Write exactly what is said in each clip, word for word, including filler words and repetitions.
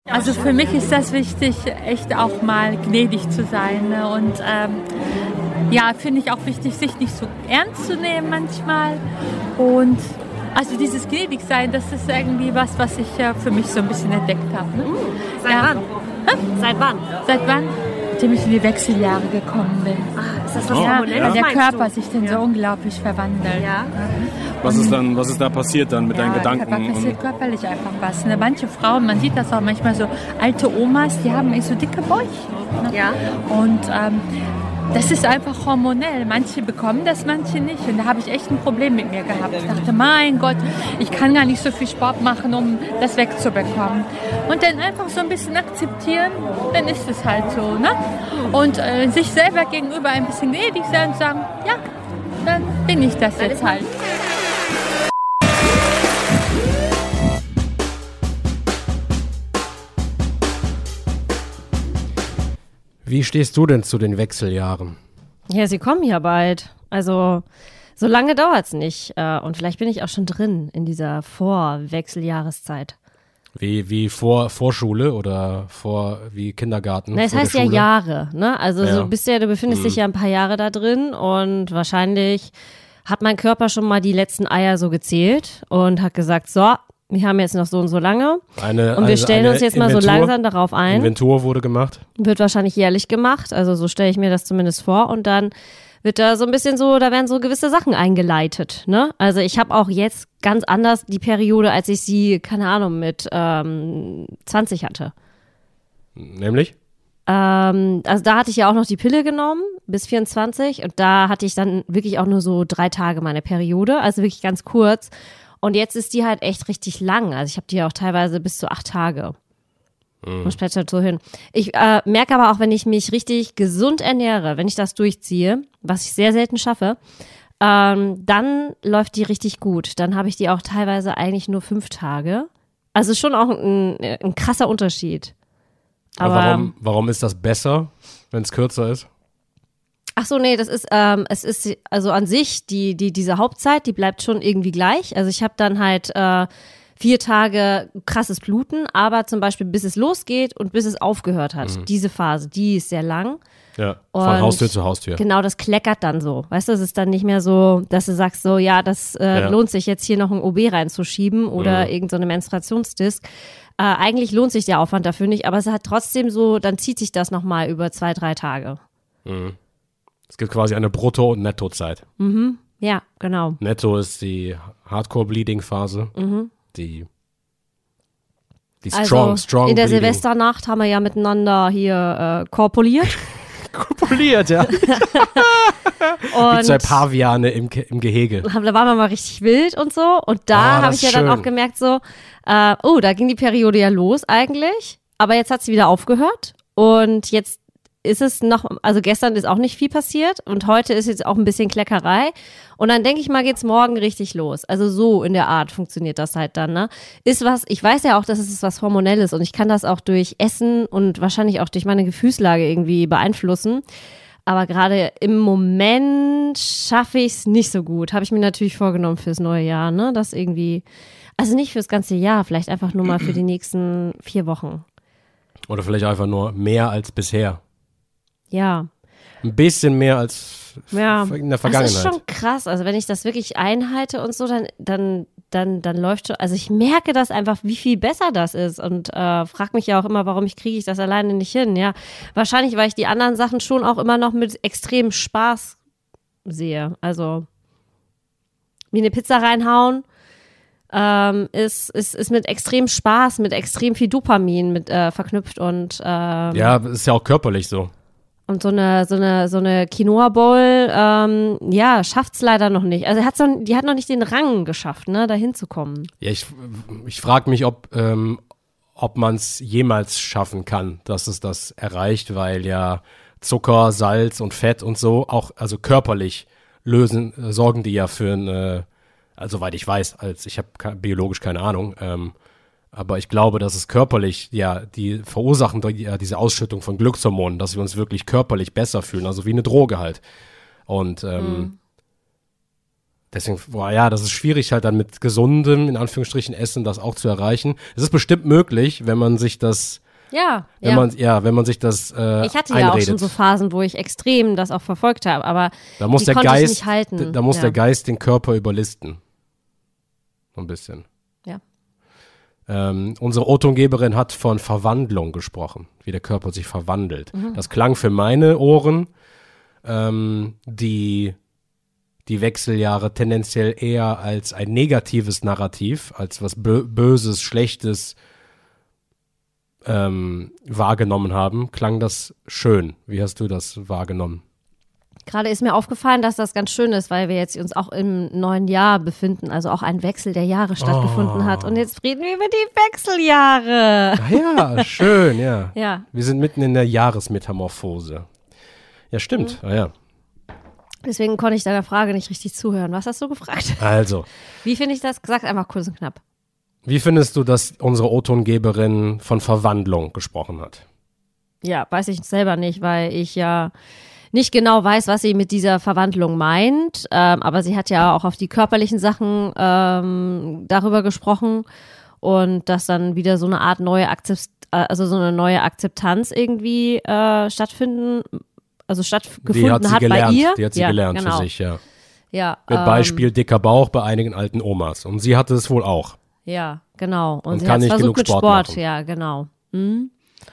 Also für mich ist das wichtig, echt auch mal gnädig zu sein. Ne? Und ähm, ja, finde ich auch wichtig, sich nicht so ernst zu nehmen manchmal. Und also dieses gnädig sein, das ist irgendwie was, was ich äh, für mich so ein bisschen entdeckt habe. Ne? Uh, seit ja. wann? Hm? Seit wann? Seit wann? Seitdem ich in die Wechseljahre gekommen bin. Ah, ist das was ja, Hormonelles, weil der meinst Körper du? sich dann ja. so unglaublich verwandelt. Ja. Was ist dann, was ist da passiert dann mit Ja, deinen Gedanken? Da passiert körperlich einfach was. Ne? Manche Frauen, man sieht das auch manchmal so, alte Omas, die haben echt so dicke Bäuche. Ne? Ja. Und ähm, das ist einfach hormonell. Manche bekommen das, manche nicht. Und da habe ich echt ein Problem mit mir gehabt. Ich dachte, mein Gott, ich kann gar nicht so viel Sport machen, um das wegzubekommen. Und dann einfach so ein bisschen akzeptieren, dann ist es halt so. Ne? Und äh, sich selber gegenüber ein bisschen gnädig sein und sagen, ja, dann bin ich das jetzt halt. Wie stehst du denn zu den Wechseljahren? Ja, sie kommen ja bald. Also so lange dauert's nicht. Und vielleicht bin ich auch schon drin in dieser Vorwechseljahreszeit. Wie, wie vor Vorschule oder vor wie Kindergarten? Na, es vor heißt der ja Schule? Jahre, ne? Also Ja. so bist ja, du befindest dich ja ein paar Jahre da drin und wahrscheinlich hat mein Körper schon mal die letzten Eier so gezählt und hat gesagt, so, wir haben jetzt noch so und so lange Eine, und wir eine, stellen eine uns jetzt mal so Inventur- langsam darauf ein. Inventur wurde gemacht. Wird wahrscheinlich jährlich gemacht, also so stelle ich mir das zumindest vor und dann wird da so ein bisschen so, da werden so gewisse Sachen eingeleitet, ne? Also ich habe auch jetzt ganz anders die Periode, als ich sie, keine Ahnung, mit ähm, zwanzig hatte. Nämlich? Ähm, also da hatte ich ja auch noch die Pille genommen bis vierundzwanzig und da hatte ich dann wirklich auch nur so drei Tage meine Periode, also wirklich ganz kurz. Und jetzt ist die halt echt richtig lang. Also ich habe die ja auch teilweise bis zu acht Tage. Mhm. Und plätschert so hin. Ich äh, merke aber auch, wenn ich mich richtig gesund ernähre, wenn ich das durchziehe, was ich sehr selten schaffe, ähm, dann läuft die richtig gut. Dann habe ich die auch teilweise eigentlich nur fünf Tage. Also schon auch ein, ein krasser Unterschied. Aber, Aber warum, warum ist das besser, wenn es kürzer ist? ach so, nee, das ist, ähm, es ist, also an sich, die, die, diese Hauptzeit, die bleibt schon irgendwie gleich. Also ich habe dann halt äh, vier Tage krasses Bluten, aber zum Beispiel bis es losgeht und bis es aufgehört hat. Mhm. Diese Phase, die ist sehr lang. Ja, von Und Haustür zu Haustür. Genau, das kleckert dann so. Weißt du, es ist dann nicht mehr so, dass du sagst so, ja, das äh, Ja. lohnt sich jetzt hier noch ein O B reinzuschieben oder Mhm. irgend so eine Menstruationsdisk. Äh, eigentlich lohnt sich der Aufwand dafür nicht, aber es hat trotzdem so, dann zieht sich das nochmal über zwei, drei Tage. Mhm. Es gibt quasi eine Brutto- und Nettozeit. Mhm. Ja, genau. Netto ist die Hardcore-Bleeding-Phase. Mhm. Die, die Strong, Also Strong in der Bleeding. Silvesternacht haben wir ja miteinander hier äh, korpuliert. Kopuliert, ja. Wie Und zwei Paviane im, Ge- im Gehege. hab- da waren wir mal richtig wild und so. Und Ah, da habe das ich ja ist dann schön. auch gemerkt so, äh, oh, da ging die Periode ja los eigentlich. Aber jetzt hat sie wieder aufgehört. Und jetzt ist es noch, also gestern ist auch nicht viel passiert. Und heute ist jetzt auch ein bisschen Kleckerei. Und dann denke ich mal, geht's morgen richtig los. Also so in der Art funktioniert das halt dann, ne? Ist was, ich weiß ja auch, dass es was Hormonelles und ich kann das auch durch Essen und wahrscheinlich auch durch meine Gefühlslage irgendwie beeinflussen. Aber gerade im Moment schaffe ich es nicht so gut. Habe ich mir natürlich vorgenommen fürs neue Jahr, ne? Das irgendwie, also nicht fürs ganze Jahr, vielleicht einfach nur mal für die nächsten vier Wochen. Oder vielleicht einfach nur mehr als bisher. Ja. Ein bisschen mehr als f- Ja, in der das Vergangenheit. ist schon krass. Also wenn ich das wirklich einhalte und so, dann, dann, dann, dann läuft schon, also ich merke das einfach, wie viel besser das ist und äh, frage mich ja auch immer, warum ich kriege ich das alleine nicht hin. Ja, wahrscheinlich, weil ich die anderen Sachen schon auch immer noch mit extremem Spaß sehe. Also wie eine Pizza reinhauen ähm, ist, ist, ist mit extrem Spaß, mit extrem viel Dopamin mit äh, verknüpft und ähm, Ja, ist ja auch körperlich so. und so eine, so eine, so eine Quinoa Bowl, ähm, ja, schafft's leider noch nicht. Also, er hat so, die hat noch nicht den Rang geschafft, ne, da hinzukommen. Ja, ich, ich frage mich, ob, ähm, ob man es jemals schaffen kann, dass es das erreicht, weil ja Zucker, Salz und Fett und so auch, also körperlich lösen, äh, sorgen die ja für eine, also soweit ich weiß, als ich habe ke- biologisch keine Ahnung, ähm, aber ich glaube, dass es körperlich, ja, die verursachen die, ja, diese Ausschüttung von Glückshormonen, dass wir uns wirklich körperlich besser fühlen, also wie eine Droge halt. Und ähm, deswegen, boah, ja, das ist schwierig halt dann mit gesundem, in Anführungsstrichen, Essen das auch zu erreichen. Es ist bestimmt möglich, wenn man sich das, Ja, wenn ja. man, ja, wenn man sich das äh, Ich hatte einredet. ja auch schon so Phasen, wo ich extrem das auch verfolgt habe, aber Da muss die der konnte Geist, ich nicht halten. da muss ja. der Geist den Körper überlisten. So ein bisschen. Ja. Ähm, unsere O-Tongeberin hat von Verwandlung gesprochen, wie der Körper sich verwandelt. Mhm. Das klang für meine Ohren, ähm, die, die Wechseljahre tendenziell eher als ein negatives Narrativ, als was Bö- Böses, Schlechtes ähm, wahrgenommen haben. Klang das schön? Wie hast du das wahrgenommen? Gerade ist mir aufgefallen, dass das ganz schön ist, weil wir jetzt uns auch im neuen Jahr befinden, also auch ein Wechsel der Jahre stattgefunden Oh. hat. Und jetzt reden wir über die Wechseljahre. Ah ja, schön, ja. Ja, Wir sind mitten in der Jahresmetamorphose. Ja, stimmt. Mhm. Ah, ja. deswegen konnte ich deiner Frage nicht richtig zuhören. Was hast du gefragt? Also, Wie finde ich das? Sag einfach kurz und knapp. wie findest du, dass unsere O-Tongeberin von Verwandlung gesprochen hat? Ja, weiß ich selber nicht, weil ich ja nicht genau weiß, was sie mit dieser Verwandlung meint. Ähm, aber sie hat ja auch auf die körperlichen Sachen ähm, darüber gesprochen und dass dann wieder so eine Art neue Akzept, also so eine neue Akzeptanz irgendwie äh, stattfinden, also stattgefunden Die hat sie hat gelernt, bei ihr. die hat sie ja, gelernt genau. für sich, ja. Ja, Mit ähm, Beispiel dicker Bauch bei einigen alten Omas. Und sie hatte es wohl auch. Ja, genau. Und, Und sie kann hat nicht versucht genug mit Sport Sport, machen. ja, genau. Mhm.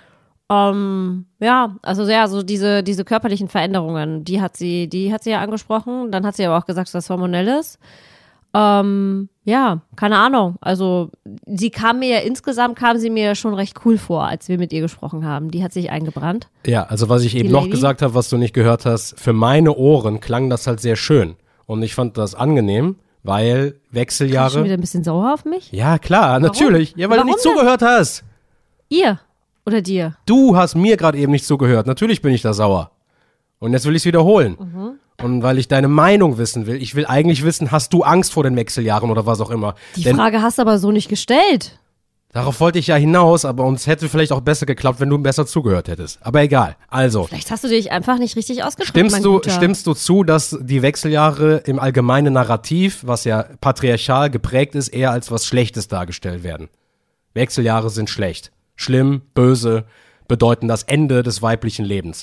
Ähm, ja, also ja, so diese, diese körperlichen Veränderungen, die hat sie, die hat sie ja angesprochen. Dann hat sie aber auch gesagt, dass das hormonell ist. Ähm, ja, keine Ahnung. Also sie kam mir ja insgesamt, kam sie mir ja schon recht cool vor, als wir mit ihr gesprochen haben. Die hat sich eingebrannt. Ja, also was ich eben Die noch Lady? gesagt habe, was du nicht gehört hast, für meine Ohren klang das halt sehr schön. Und ich fand das angenehm, weil Schon Wechseljahre. wieder ein bisschen sauer auf mich? Ja, klar, natürlich. Ja, weil Warum du nicht denn? zugehört hast. Ihr oder dir? Du hast mir gerade eben nicht zugehört. Natürlich bin ich da sauer. Und jetzt will ich es wiederholen. Mhm. Und weil ich deine Meinung wissen will. Ich will eigentlich wissen, hast du Angst vor den Wechseljahren oder was auch immer? Die Denn Frage hast du aber so nicht gestellt. darauf wollte ich ja hinaus, aber uns hätte vielleicht auch besser geklappt, wenn du besser zugehört hättest. Aber egal. Also, Vielleicht hast du dich einfach nicht richtig ausgedrückt, stimmst mein du, Guter. stimmst du zu, dass die Wechseljahre im allgemeinen Narrativ, was ja patriarchal geprägt ist, eher als was Schlechtes dargestellt werden? Wechseljahre sind schlecht. Schlimm, böse, bedeuten das Ende des weiblichen Lebens.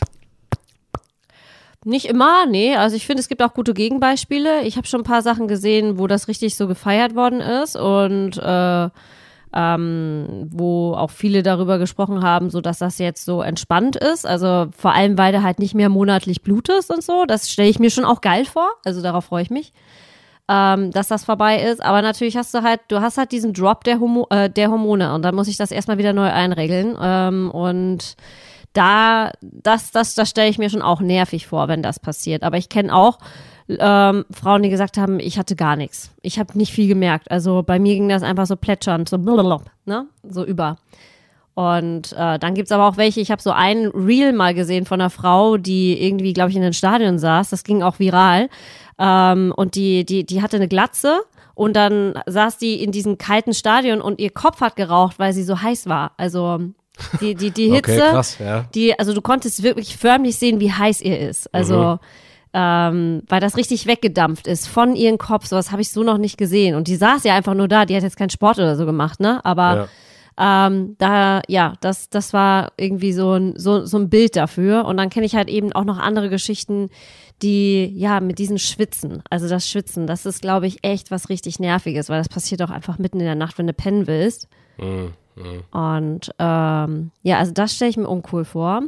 Nicht immer, nee. Also ich finde, es gibt auch gute Gegenbeispiele. Ich habe schon ein paar Sachen gesehen, wo das richtig so gefeiert worden ist und äh, ähm, wo auch viele darüber gesprochen haben, so dass das jetzt so entspannt ist. Also vor allem, weil du halt nicht mehr monatlich blutest und so. Das stelle ich mir schon auch geil vor. Also darauf freue ich mich, ähm, dass das vorbei ist. Aber natürlich hast du halt, du hast halt diesen Drop der, Homo äh, der Hormone und dann muss ich das erstmal wieder neu einregeln. Ähm, und Da, das, das, das stelle ich mir schon auch nervig vor, wenn das passiert. Aber ich kenne auch ähm, Frauen, die gesagt haben, ich hatte gar nichts. Ich habe nicht viel gemerkt. Also bei mir ging das einfach so plätschernd, so blablabla, ne, so über. Und äh, dann gibt's aber auch welche, ich habe so ein Reel mal gesehen von einer Frau, die irgendwie, glaube ich, in einem Stadion saß. Das ging auch viral. Ähm, und die, die, die hatte eine Glatze. Und dann saß die in diesem kalten Stadion und ihr Kopf hat geraucht, weil sie so heiß war. Also die, die, die Hitze, Okay, krass, ja. die, also du konntest wirklich förmlich sehen, wie heiß ihr ist. Also, ähm, weil das richtig weggedampft ist von ihrem Kopf. Sowas habe ich so noch nicht gesehen. Und die saß ja einfach nur da. Die hat jetzt keinen Sport oder so gemacht, ne? Aber ähm, da, ja, das, das war irgendwie so ein, so, so ein Bild dafür. Und dann kenne ich halt eben auch noch andere Geschichten, die, ja, mit diesen Schwitzen. Also das Schwitzen, das ist, glaube ich, echt was richtig Nerviges, weil das passiert auch einfach mitten in der Nacht, wenn du pennen willst. Mhm. Und ähm, ja, also das stelle ich mir uncool vor.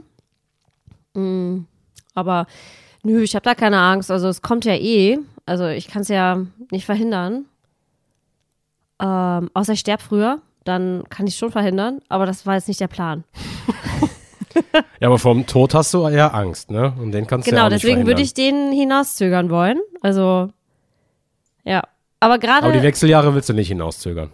Mm, aber nö, ich habe da keine Angst. Also es kommt ja eh. Also ich kann es ja nicht verhindern. Ähm, außer ich sterbe früher, dann kann ich es schon verhindern. Aber das war jetzt nicht der Plan. Ja, aber vom Tod hast du ja Angst, ne? Und den kannst du Genau, ja auch nicht deswegen würde verhindern. ich den hinauszögern wollen. Also ja, aber gerade Aber die Wechseljahre willst du nicht hinauszögern.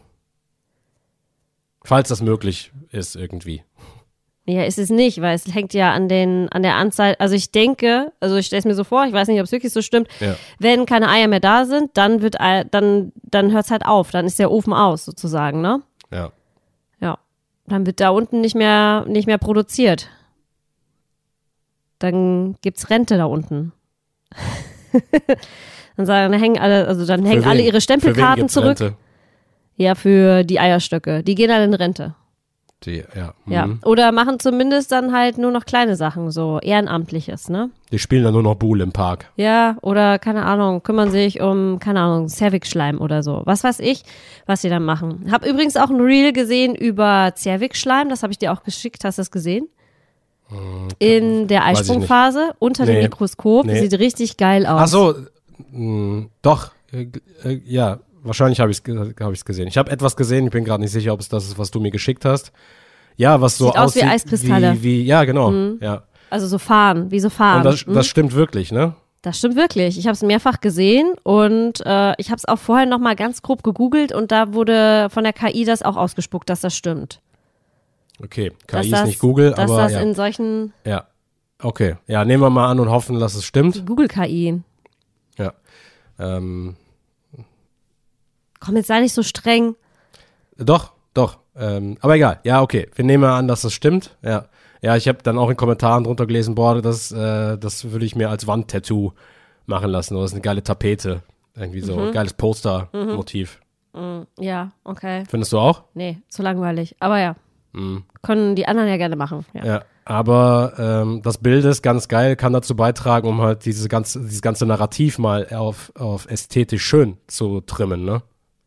Falls das möglich ist irgendwie. Ja, ist es nicht, weil es hängt ja an den, an der Anzahl, also ich denke, also ich stelle es mir so vor, ich weiß nicht, ob es wirklich so stimmt, Ja. wenn keine Eier mehr da sind, dann wird, Ei- dann, dann hört es halt auf, dann ist der Ofen aus, sozusagen, ne? Ja. Ja. Dann wird da unten nicht mehr, nicht mehr produziert. Dann gibt's Rente da unten. Dann sagen, dann hängen alle, also dann hängen Für alle wen? ihre Für wen Stempelkarten gibt's zurück. Rente? Ja, für die Eierstöcke. Die gehen alle in Rente. Die, ja. Ja. Mhm. Oder machen zumindest dann halt nur noch kleine Sachen, so Ehrenamtliches, ne? Die spielen dann nur noch Buhl im Park. Ja, oder keine Ahnung, kümmern sich um, keine Ahnung, Cervix-Schleim oder so. Was weiß ich, was sie dann machen. Hab übrigens auch ein Reel gesehen über Cervix-Schleim, das habe ich dir auch geschickt, hast du es gesehen? In der Weiß ich Eisprungphase, unter dem Nee. Mikroskop, Nee. sieht richtig geil aus. Ach so, mh, doch, äh, äh, ja, wahrscheinlich habe ich es hab ich's gesehen. Ich habe etwas gesehen, ich bin gerade nicht sicher, ob es das ist, was du mir geschickt hast. Ja, was so Sieht aus wie aussieht Eiskristalle. Wie, wie, ja, genau, ja. Also so Farn, wie so Farn. Und das, Mhm. das stimmt wirklich, ne? Das stimmt wirklich. Ich habe es mehrfach gesehen und äh, ich habe es auch vorher noch mal ganz grob gegoogelt und da wurde von der K I das auch ausgespuckt, dass das stimmt. Okay, K Dass I das, ist nicht Google, dass aber das ja. in solchen ja. Okay, ja, nehmen wir mal an und hoffen, dass es stimmt. Google-K I. Ja. Ähm, Komm, jetzt sei nicht so streng. Doch, doch. Ähm, aber egal. Ja, okay. Wir nehmen mal an, dass das stimmt. Ja. Ja, ich habe dann auch in Kommentaren drunter gelesen, boah, das, äh, das würde ich mir als Wandtattoo machen lassen. Oder das ist eine geile Tapete. Irgendwie so. Mhm. Geiles Poster-Motiv. Ja, okay. Findest du auch? Nee, zu langweilig. Aber ja, Mhm. können die anderen ja gerne machen. Ja. Ja. Aber ähm, das Bild ist ganz geil, kann dazu beitragen, um halt diese ganze, dieses ganze Narrativ mal auf, auf ästhetisch schön zu trimmen, ne?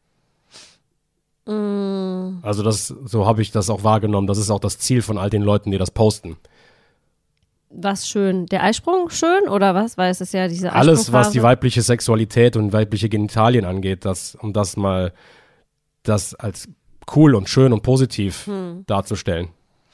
Mm, Also das, so habe ich das auch wahrgenommen. Das ist auch das Ziel von all den Leuten, die das posten. was schön. Der Eisprung schön oder was? Weil es ist ja diese Alles, was Eisprungphase. die weibliche Sexualität und weibliche Genitalien angeht, das, um das mal das als cool und schön und positiv Hm. darzustellen.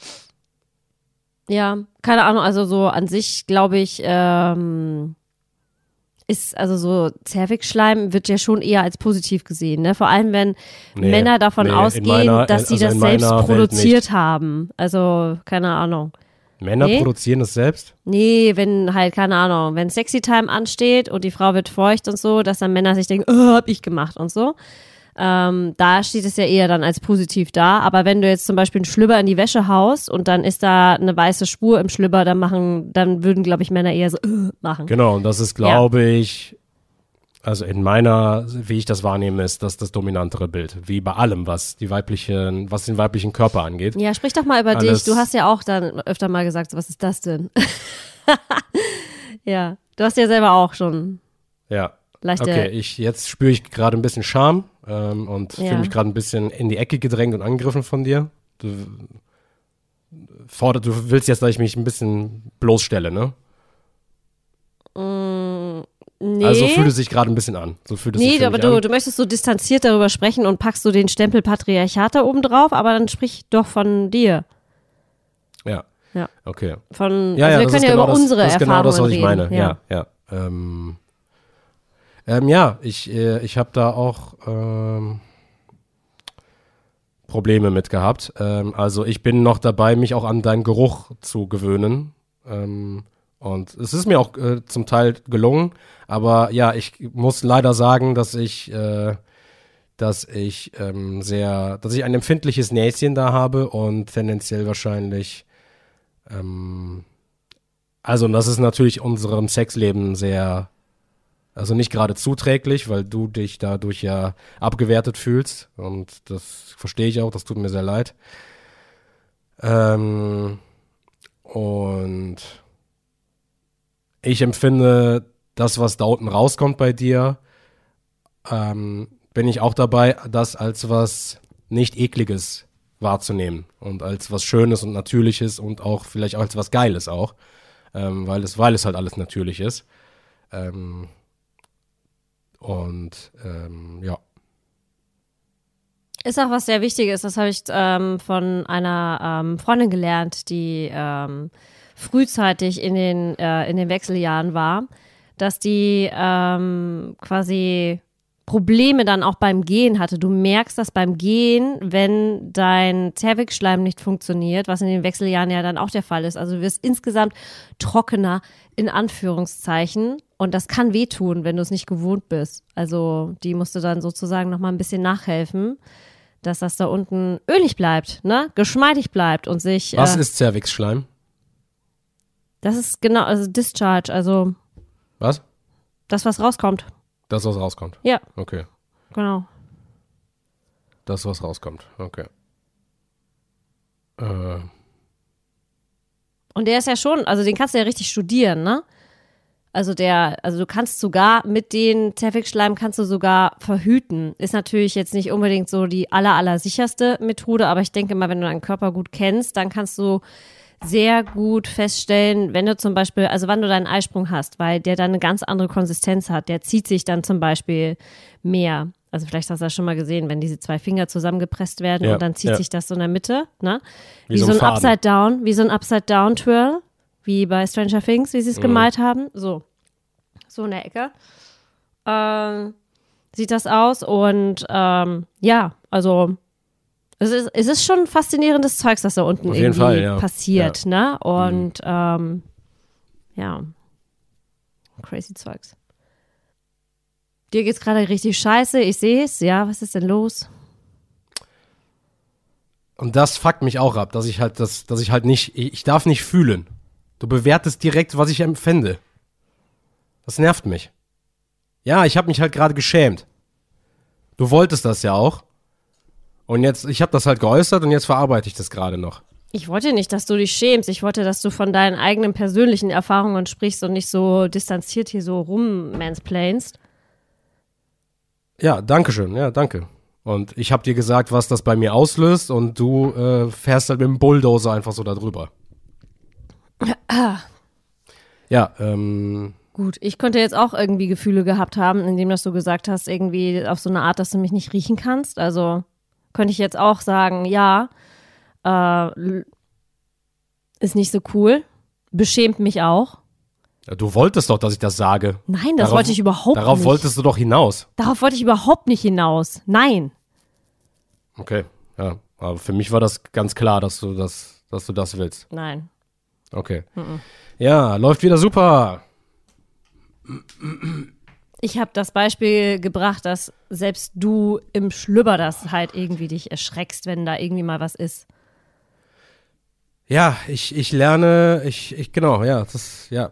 Ja, keine Ahnung, also so an sich glaube ich, ähm, ist also so Cervix-Schleim wird ja schon eher als positiv gesehen, ne? Vor allem wenn Nee, Männer davon nee, in ausgehen, meiner- dass sie also das in selbst meiner Welt produziert haben. Also keine Ahnung. Männer Nee. produzieren es selbst? Nee, wenn halt, keine Ahnung, wenn Sexy Time ansteht und die Frau wird feucht und so, dass dann Männer sich denken, oh, hab ich gemacht und so. Ähm, da steht es ja eher dann als positiv da. Aber wenn du jetzt zum Beispiel einen Schlüpper in die Wäsche haust und dann ist da eine weiße Spur im Schlüpper, dann machen, dann würden, glaube ich, Männer eher so äh, machen. Genau, und das ist, glaube ich, also in meiner, wie ich das wahrnehme, ist das das dominantere Bild. Wie bei allem, was die weiblichen, was den weiblichen Körper angeht. Ja, sprich doch mal über Alles- dich. Du hast ja auch dann öfter mal gesagt, so, was ist das denn? Ja, du hast ja selber auch schon Ja. leichte. Okay, ich, jetzt spüre ich gerade ein bisschen Scham ähm, und Ja. fühle mich gerade ein bisschen in die Ecke gedrängt und angegriffen von dir. Du, fordert, du willst jetzt, dass ich mich ein bisschen bloßstelle, ne? Nee. Also so fühlt es sich gerade ein bisschen an. So fühlt es sich Nee, für aber mich du, an. du möchtest so distanziert darüber sprechen und packst so den Stempel Patriarchat da oben drauf, aber dann sprich doch von dir. Ja. Ja. Okay. Von, Ja, also ja, wir das können ist ja genau über das, unsere das ist genau Erfahrungen das, was ich reden. meine. Ja, ja. Ähm, ähm, ja, ich, äh, ich habe da auch ähm, Probleme mit gehabt. Ähm, also ich bin noch dabei, mich auch an deinen Geruch zu gewöhnen. Ähm, und es ist mir auch äh, zum Teil gelungen. Aber ja, ich muss leider sagen, dass ich, äh, dass ich ähm, sehr, dass ich ein empfindliches Näschen da habe und tendenziell wahrscheinlich ähm, also, und das ist natürlich unserem Sexleben sehr, also nicht gerade zuträglich, weil du dich dadurch ja abgewertet fühlst. Und das verstehe ich auch, das tut mir sehr leid. Ähm, und ich empfinde das, was da unten rauskommt bei dir, ähm, bin ich auch dabei, das als was nicht Ekliges wahrzunehmen und als was Schönes und Natürliches und auch vielleicht auch als was Geiles auch. Ähm, weil es, weil es halt alles natürlich ist. Ähm, und ähm, ja. Ist auch was sehr Wichtiges, das habe ich ähm, von einer ähm, Freundin gelernt, die ähm, frühzeitig in den, äh, in den Wechseljahren war, dass die ähm, quasi Probleme dann auch beim Gehen hatte. Du merkst das beim Gehen, wenn dein Zervixschleim nicht funktioniert, was in den Wechseljahren ja dann auch der Fall ist. Also du wirst insgesamt trockener, in Anführungszeichen. Und das kann wehtun, wenn du es nicht gewohnt bist. Also die musste dann sozusagen nochmal ein bisschen nachhelfen, dass das da unten ölig bleibt, ne? Geschmeidig bleibt und sich. Was äh, ist Zervixschleim? Das ist genau, also Discharge, also Was? das, was rauskommt. Das, was rauskommt? Ja. Okay. Genau. Das, was rauskommt. Okay. Äh. Und der ist ja schon, also den kannst du ja richtig studieren, ne? Also der, also du kannst sogar mit den Zervixschleim kannst du sogar verhüten. Ist natürlich jetzt nicht unbedingt so die aller, aller sicherste Methode, aber ich denke mal, wenn du deinen Körper gut kennst, dann kannst du sehr gut feststellen, wenn du zum Beispiel, also wann du deinen Eisprung hast, weil der dann eine ganz andere Konsistenz hat. Der zieht sich dann zum Beispiel mehr. Also vielleicht hast du das schon mal gesehen, wenn diese zwei Finger zusammengepresst werden Ja, und dann zieht ja. sich das so in der Mitte, ne? Wie Wie, so so ein ein Faden. Upside Down, wie so ein Upside Down Twirl, wie bei Stranger Things, wie sie es Mhm. gemalt haben. So. So in der Ecke. Ähm, sieht das aus und ähm, ja, also es ist, es ist schon faszinierendes Zeugs, das da unten Auf jeden irgendwie Fall, ja. passiert, ne? Und ähm, ja, crazy Zeugs. Dir geht's gerade richtig scheiße, ich sehe es. Ja, was ist denn los? Und das fuckt mich auch ab, dass ich halt, das, dass ich halt nicht, ich, ich darf nicht fühlen. Du bewertest direkt, was ich empfinde. Das nervt mich. Ja, ich habe mich halt gerade geschämt. Du wolltest das ja auch. Und jetzt, ich habe das halt geäußert und jetzt verarbeite ich das gerade noch. Ich wollte nicht, dass du dich schämst. Ich wollte, dass du von deinen eigenen persönlichen Erfahrungen sprichst und nicht so distanziert hier so rummansplainst. Ja, danke schön. Ja, danke. Und ich habe dir gesagt, was das bei mir auslöst und du äh, fährst halt mit dem Bulldozer einfach so da drüber. Ja, ähm, Gut, ich könnte jetzt auch irgendwie Gefühle gehabt haben, indem dass du gesagt hast, irgendwie auf so eine Art, dass du mich nicht riechen kannst. Also könnte ich jetzt auch sagen, ja, äh, ist nicht so cool, beschämt mich auch. ja, du wolltest doch, dass ich das sage. Nein, das Darauf- wollte ich überhaupt Darauf nicht. wolltest du doch hinaus. Darauf wollte ich überhaupt nicht hinaus. Nein. Okay, ja. Aber für mich war das ganz klar, dass du das, dass du das willst. Nein. Okay. Ja, läuft wieder super. Ich habe das Beispiel gebracht, dass selbst du im Schlüpper das halt irgendwie dich erschreckst, wenn da irgendwie mal was ist. Ja, ich, ich lerne, ich, ich, genau, ja, das, ja.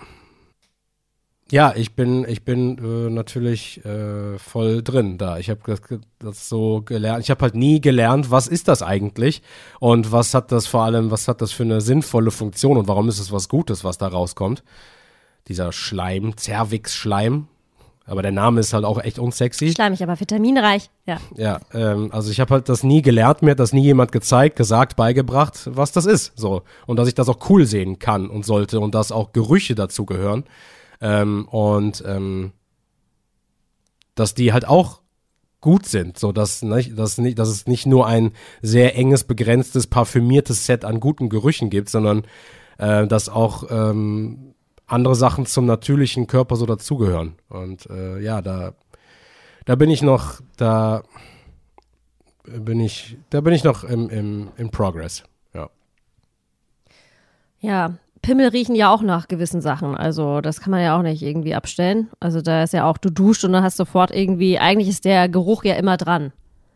Ja, ich bin, ich bin äh, natürlich äh, voll drin da. Ich habe das, das so gelernt. Ich habe halt nie gelernt, was ist das eigentlich und was hat das vor allem, was hat das für eine sinnvolle Funktion und warum ist es was Gutes, was da rauskommt. Dieser Schleim, Zervixschleim. Aber der Name ist halt auch echt unsexy. Schleimig, aber vitaminreich. Ja. Ja, ähm, also ich habe halt das nie gelernt, mir hat das nie jemand gezeigt, gesagt, beigebracht, was das ist. So. Und dass ich das auch cool sehen kann und sollte und dass auch Gerüche dazu gehören. Ähm, und ähm, dass die halt auch gut sind, so dass, nicht, dass, nicht, dass es nicht nur ein sehr enges, begrenztes, parfümiertes Set an guten Gerüchen gibt, sondern äh, dass auch ähm, andere Sachen zum natürlichen Körper so dazugehören. Und äh, ja, da, da bin ich noch, da bin ich, da bin ich noch im, im, im Progress. Ja. Ja, Pimmel riechen ja auch nach gewissen Sachen. Also das kann man ja auch nicht irgendwie abstellen. Also da ist ja auch, du duscht und dann hast sofort irgendwie, eigentlich ist der Geruch ja immer dran.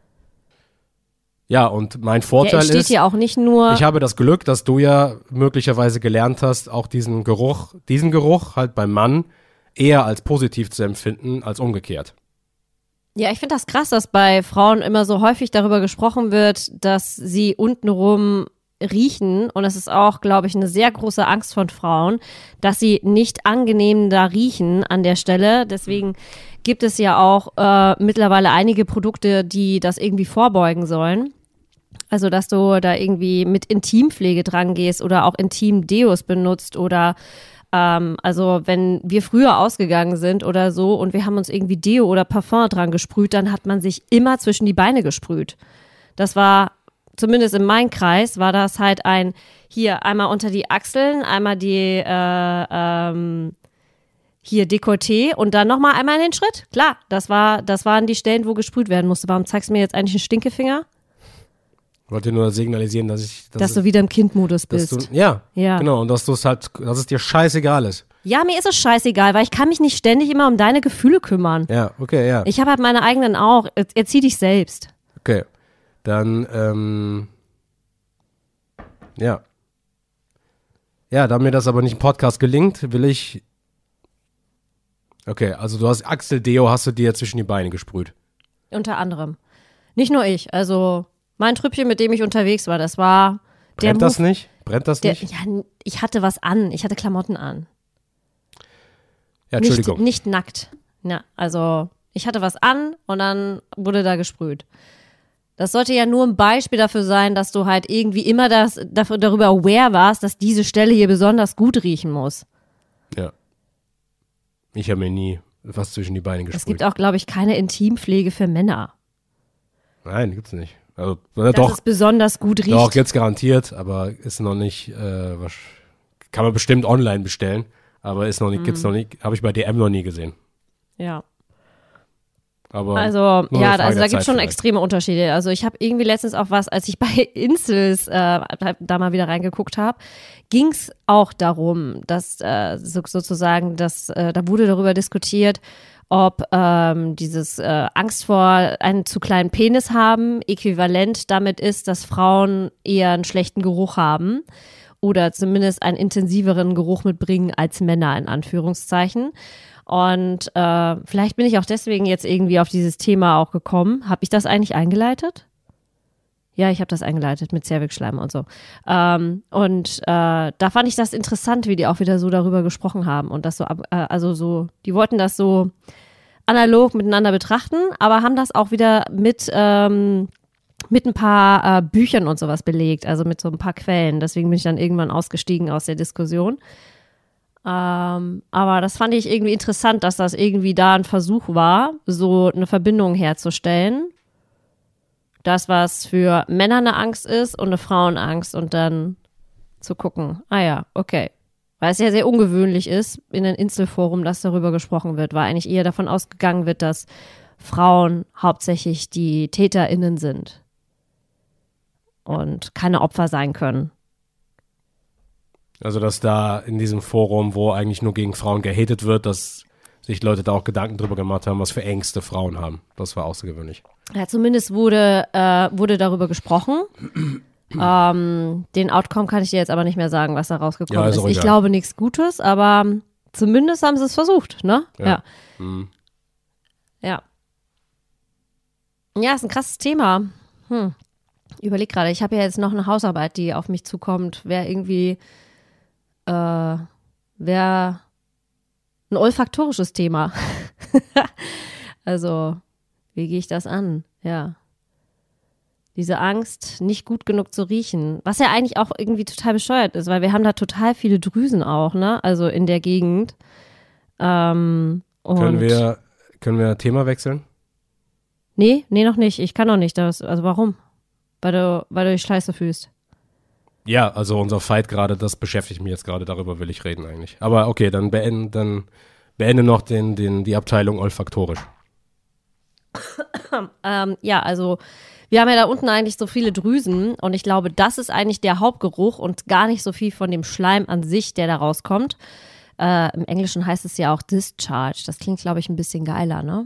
Ja, und mein Der Vorteil entsteht ist, ja auch nicht nur, ich habe das Glück, dass du ja möglicherweise gelernt hast, auch diesen Geruch, diesen Geruch halt beim Mann eher als positiv zu empfinden, als umgekehrt. ja, ich finde das krass, dass bei Frauen immer so häufig darüber gesprochen wird, dass sie untenrum riechen. Und es ist auch, glaube ich, eine sehr große Angst von Frauen, dass sie nicht angenehm da riechen an der Stelle. Deswegen gibt es ja auch äh, mittlerweile einige Produkte, die das irgendwie vorbeugen sollen. Also, dass du da irgendwie mit Intimpflege dran gehst oder auch Intim-Deos benutzt oder ähm, also wenn wir früher ausgegangen sind oder so und wir haben uns irgendwie Deo oder Parfum dran gesprüht, dann hat man sich immer zwischen die Beine gesprüht. Das war, zumindest in meinem Kreis, war das halt ein, hier einmal unter die Achseln, einmal die, äh, ähm, hier Dekolleté und dann nochmal einmal in den Schritt. Klar, das war, das waren die Stellen, wo gesprüht werden musste. Warum zeigst du mir jetzt eigentlich einen Stinkefinger? Ich wollte nur signalisieren, dass ich, dass, Dass es- du wieder im Kindmodus dass bist. du, ja, Ja. genau, und dass du es halt, dass es dir scheißegal ist. Ja, mir ist es scheißegal, weil ich kann mich nicht ständig immer um deine Gefühle kümmern. Ja, okay, ja, Ich habe halt meine eigenen auch. Er- Erzieh dich selbst. okay. Dann, ähm, ja. Ja, da mir das aber nicht im Podcast gelingt, will ich Okay, also du hast Axel-Deo, hast du dir zwischen die Beine gesprüht. Unter anderem. Nicht nur ich, also mein Trüppchen, mit dem ich unterwegs war, das war der Brennt das Move, nicht? Brennt das der, nicht? ja, ich hatte was an, ich hatte Klamotten an. Ja, Entschuldigung. Nicht, nicht nackt. Ja, also ich hatte was an und dann wurde da gesprüht. Das sollte ja nur ein Beispiel dafür sein, dass du halt irgendwie immer das, dafür, darüber aware warst, dass diese Stelle hier besonders gut riechen muss. Ja. Ich habe mir nie was zwischen die Beine gesprüht. Es gibt auch, glaube ich, keine Intimpflege für Männer. Nein, gibt's nicht. Also, äh, Dass doch, es besonders gut riecht. doch, jetzt garantiert, aber ist noch nicht, äh, was, kann man bestimmt online bestellen, aber ist noch nicht, Mhm. gibt's noch nicht, habe ich bei D M noch nie gesehen. Ja. Aber Also, nur eine ja, Frage also da der gibt es Zeit schon vielleicht. extreme Unterschiede. Also ich habe irgendwie letztens auch was, als ich bei Insels äh, da mal wieder reingeguckt habe, ging es auch darum, dass äh, so, sozusagen, dass äh, da wurde darüber diskutiert, ob ähm, dieses äh, Angst vor einem zu kleinen Penis haben äquivalent damit ist, dass Frauen eher einen schlechten Geruch haben oder zumindest einen intensiveren Geruch mitbringen als Männer in Anführungszeichen. Und äh, vielleicht bin ich auch deswegen jetzt irgendwie auf dieses Thema auch gekommen. Habe ich das eigentlich eingeleitet? Ja, ich habe das eingeleitet mit Zervixschleim und so. Ähm, und äh, da fand ich das interessant, wie die auch wieder so darüber gesprochen haben und das so, ab- äh, also so, die wollten das so analog miteinander betrachten, aber haben das auch wieder mit ähm, mit ein paar äh, Büchern und sowas belegt, also mit so ein paar Quellen. Deswegen bin ich dann irgendwann ausgestiegen aus der Diskussion. Ähm, aber das fand ich irgendwie interessant, dass das irgendwie da ein Versuch war, so eine Verbindung herzustellen. Das, was für Männer eine Angst ist und eine Frauenangst und dann zu gucken, ah ja, okay. Weil es ja sehr ungewöhnlich ist in einem Inselforum, dass darüber gesprochen wird, weil eigentlich eher davon ausgegangen wird, dass Frauen hauptsächlich die TäterInnen sind und keine Opfer sein können. Also, dass da in diesem Forum, wo eigentlich nur gegen Frauen gehatet wird, dass sich Leute da auch Gedanken drüber gemacht haben, was für Ängste Frauen haben. Das war außergewöhnlich. Ja, zumindest wurde, äh, wurde darüber gesprochen. ähm, den Outcome kann ich dir jetzt aber nicht mehr sagen, was da rausgekommen Ja, ist ist. auch Ich egal. glaube nichts Gutes, aber zumindest haben sie es versucht, ne? Ja. Ja. Mhm. Ja. Ja, ist ein krasses Thema. Hm. Überleg gerade, ich habe ja jetzt noch eine Hausarbeit, die auf mich zukommt. Wäre irgendwie, äh, wäre ein olfaktorisches Thema. Also, wie gehe ich das an? Ja. Diese Angst, nicht gut genug zu riechen. Was ja eigentlich auch irgendwie total bescheuert ist, weil wir haben da total viele Drüsen auch, ne? Also in der Gegend. Ähm, und Können wir, können wir Thema wechseln? Nee, nee, noch nicht. Ich kann noch nicht. Das, also warum? Weil du, weil du dich scheiße fühlst. Ja, also unser Fight gerade, das beschäftigt mich jetzt gerade, darüber will ich reden eigentlich. Aber okay, dann beende, dann beende noch den, den, die Abteilung olfaktorisch. Ähm, ja, also wir haben ja da unten eigentlich so viele Drüsen und ich glaube, das ist eigentlich der Hauptgeruch und gar nicht so viel von dem Schleim an sich, der da rauskommt. Äh, im Englischen heißt es ja auch Discharge. Das klingt, glaube ich, ein bisschen geiler, ne?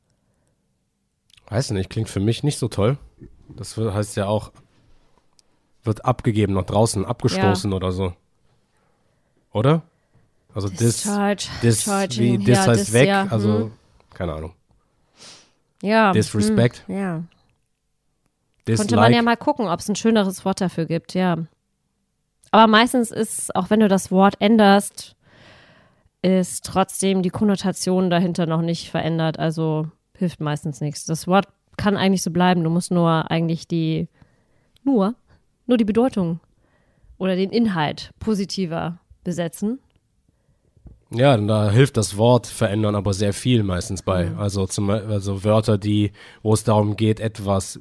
Weiß nicht, klingt für mich nicht so toll. Das wird- heißt ja auch, wird abgegeben nach draußen, abgestoßen oder so. Oder? Also dis, Discharge, dis, Charging, wie dis ja, heißt dis, weg, ja, also hm. keine Ahnung. Ja. Disrespect, Hm, ja. dislike. Konnte man ja mal gucken, ob es ein schöneres Wort dafür gibt, ja. Aber meistens ist, auch wenn du das Wort änderst, ist trotzdem die Konnotation dahinter noch nicht verändert. Also hilft meistens nichts. Das Wort kann eigentlich so bleiben. Du musst nur eigentlich die, nur, nur die Bedeutung oder den Inhalt positiver besetzen. Ja, da hilft das Wort verändern aber sehr viel meistens bei. Mhm. Also zum also Wörter, die, wo es darum geht, etwas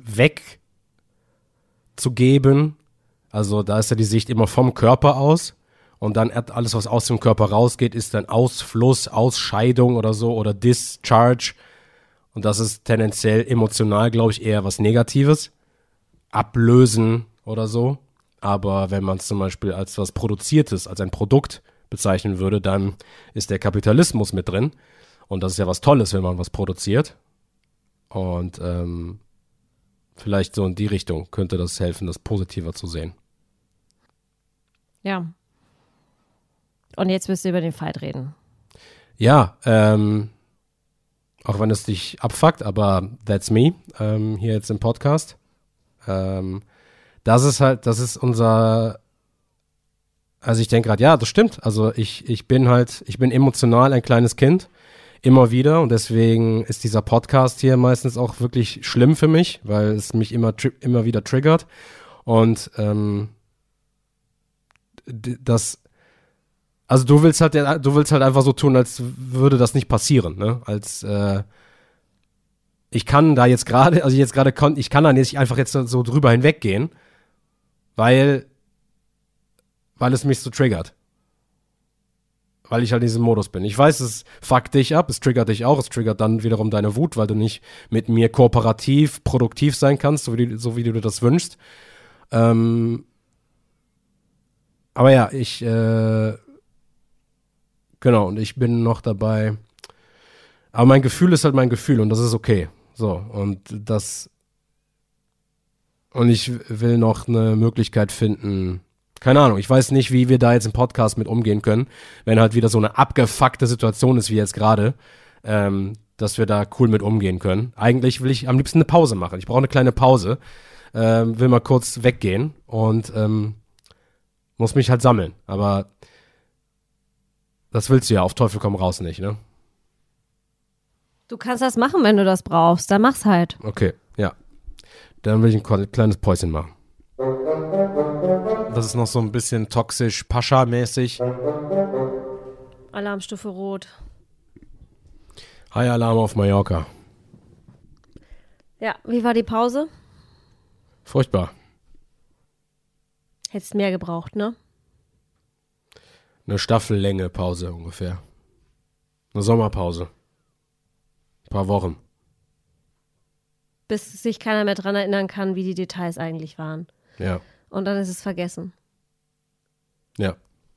wegzugeben. Also da ist ja die Sicht immer vom Körper aus. Und dann alles, was aus dem Körper rausgeht, ist dann Ausfluss, Ausscheidung oder so oder Discharge. Und das ist tendenziell emotional, glaube ich, eher was Negatives. Ablösen oder so. Aber wenn man es zum Beispiel als was Produziertes, als ein Produkt bezeichnen würde, dann ist der Kapitalismus mit drin. Und das ist ja was Tolles, wenn man was produziert. Und ähm, vielleicht so in die Richtung könnte das helfen, das positiver zu sehen. Ja. Und jetzt wirst du über den Fight reden. Ja, ähm, auch wenn es dich abfuckt, aber that's me, ähm, hier jetzt im Podcast. Ähm, das ist halt, das ist unser, also ich denke gerade, ja, das stimmt. Also ich, ich bin halt, ich bin emotional ein kleines Kind, immer wieder, und deswegen ist dieser Podcast hier meistens auch wirklich schlimm für mich, weil es mich immer, tri- immer wieder triggert. Und ähm, d- das, also du willst halt, du willst halt einfach so tun, als würde das nicht passieren, ne? Als äh, ich kann da jetzt gerade, also jetzt gerade kon, ich kann da nicht einfach jetzt so drüber hinweggehen, weil, weil es mich so triggert. Weil ich halt in diesem Modus bin. Ich weiß, es fuckt dich ab, es triggert dich auch, es triggert dann wiederum deine Wut, weil du nicht mit mir kooperativ, produktiv sein kannst, so wie du, so wie du dir das wünschst. Ähm, aber ja, ich, äh, genau, und ich bin noch dabei. Aber mein Gefühl ist halt mein Gefühl und das ist okay. So, und das, und ich will noch eine Möglichkeit finden. Keine Ahnung, ich weiß nicht, wie wir da jetzt im Podcast mit umgehen können, wenn halt wieder so eine abgefuckte Situation ist wie jetzt gerade, ähm, dass wir da cool mit umgehen können. Eigentlich will ich am liebsten eine Pause machen. Ich brauche eine kleine Pause, ähm, will mal kurz weggehen und ähm, muss mich halt sammeln. Aber das willst du ja auf Teufel komm raus nicht, ne? Du kannst das machen, wenn du das brauchst. Dann mach's halt. Okay, ja. Dann will ich ein kleines Päuschen machen. Das ist noch so ein bisschen toxisch, Pascha-mäßig. Alarmstufe Rot. High Alarm auf Mallorca. Ja, wie war die Pause? Furchtbar. Hättest mehr gebraucht, ne? Eine Staffellänge Pause ungefähr. Eine Sommerpause. Ein paar Wochen. Bis sich keiner mehr dran erinnern kann, wie die Details eigentlich waren. Ja. Und dann ist es vergessen. Ja.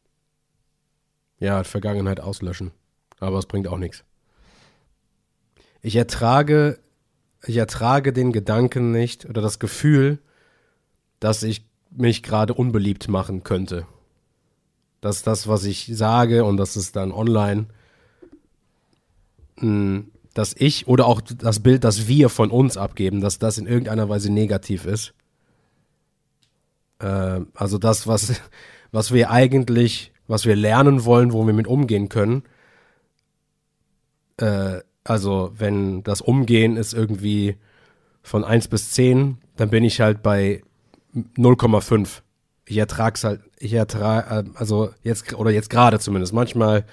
Ja, Vergangenheit auslöschen. Aber es bringt auch nichts. Ich ertrage, ich ertrage den Gedanken nicht oder das Gefühl, dass ich mich gerade unbeliebt machen könnte. Dass das, was ich sage und das ist dann online, mh, dass ich oder auch das Bild, das wir von uns abgeben, dass das in irgendeiner Weise negativ ist. Äh, also das, was, was wir eigentlich, was wir lernen wollen, wo wir mit umgehen können. Äh, also wenn das Umgehen ist irgendwie von eins bis zehn, dann bin ich halt bei null Komma fünf. Ich ertrag's halt, ich ertrage, also jetzt, oder jetzt gerade zumindest. Manchmal,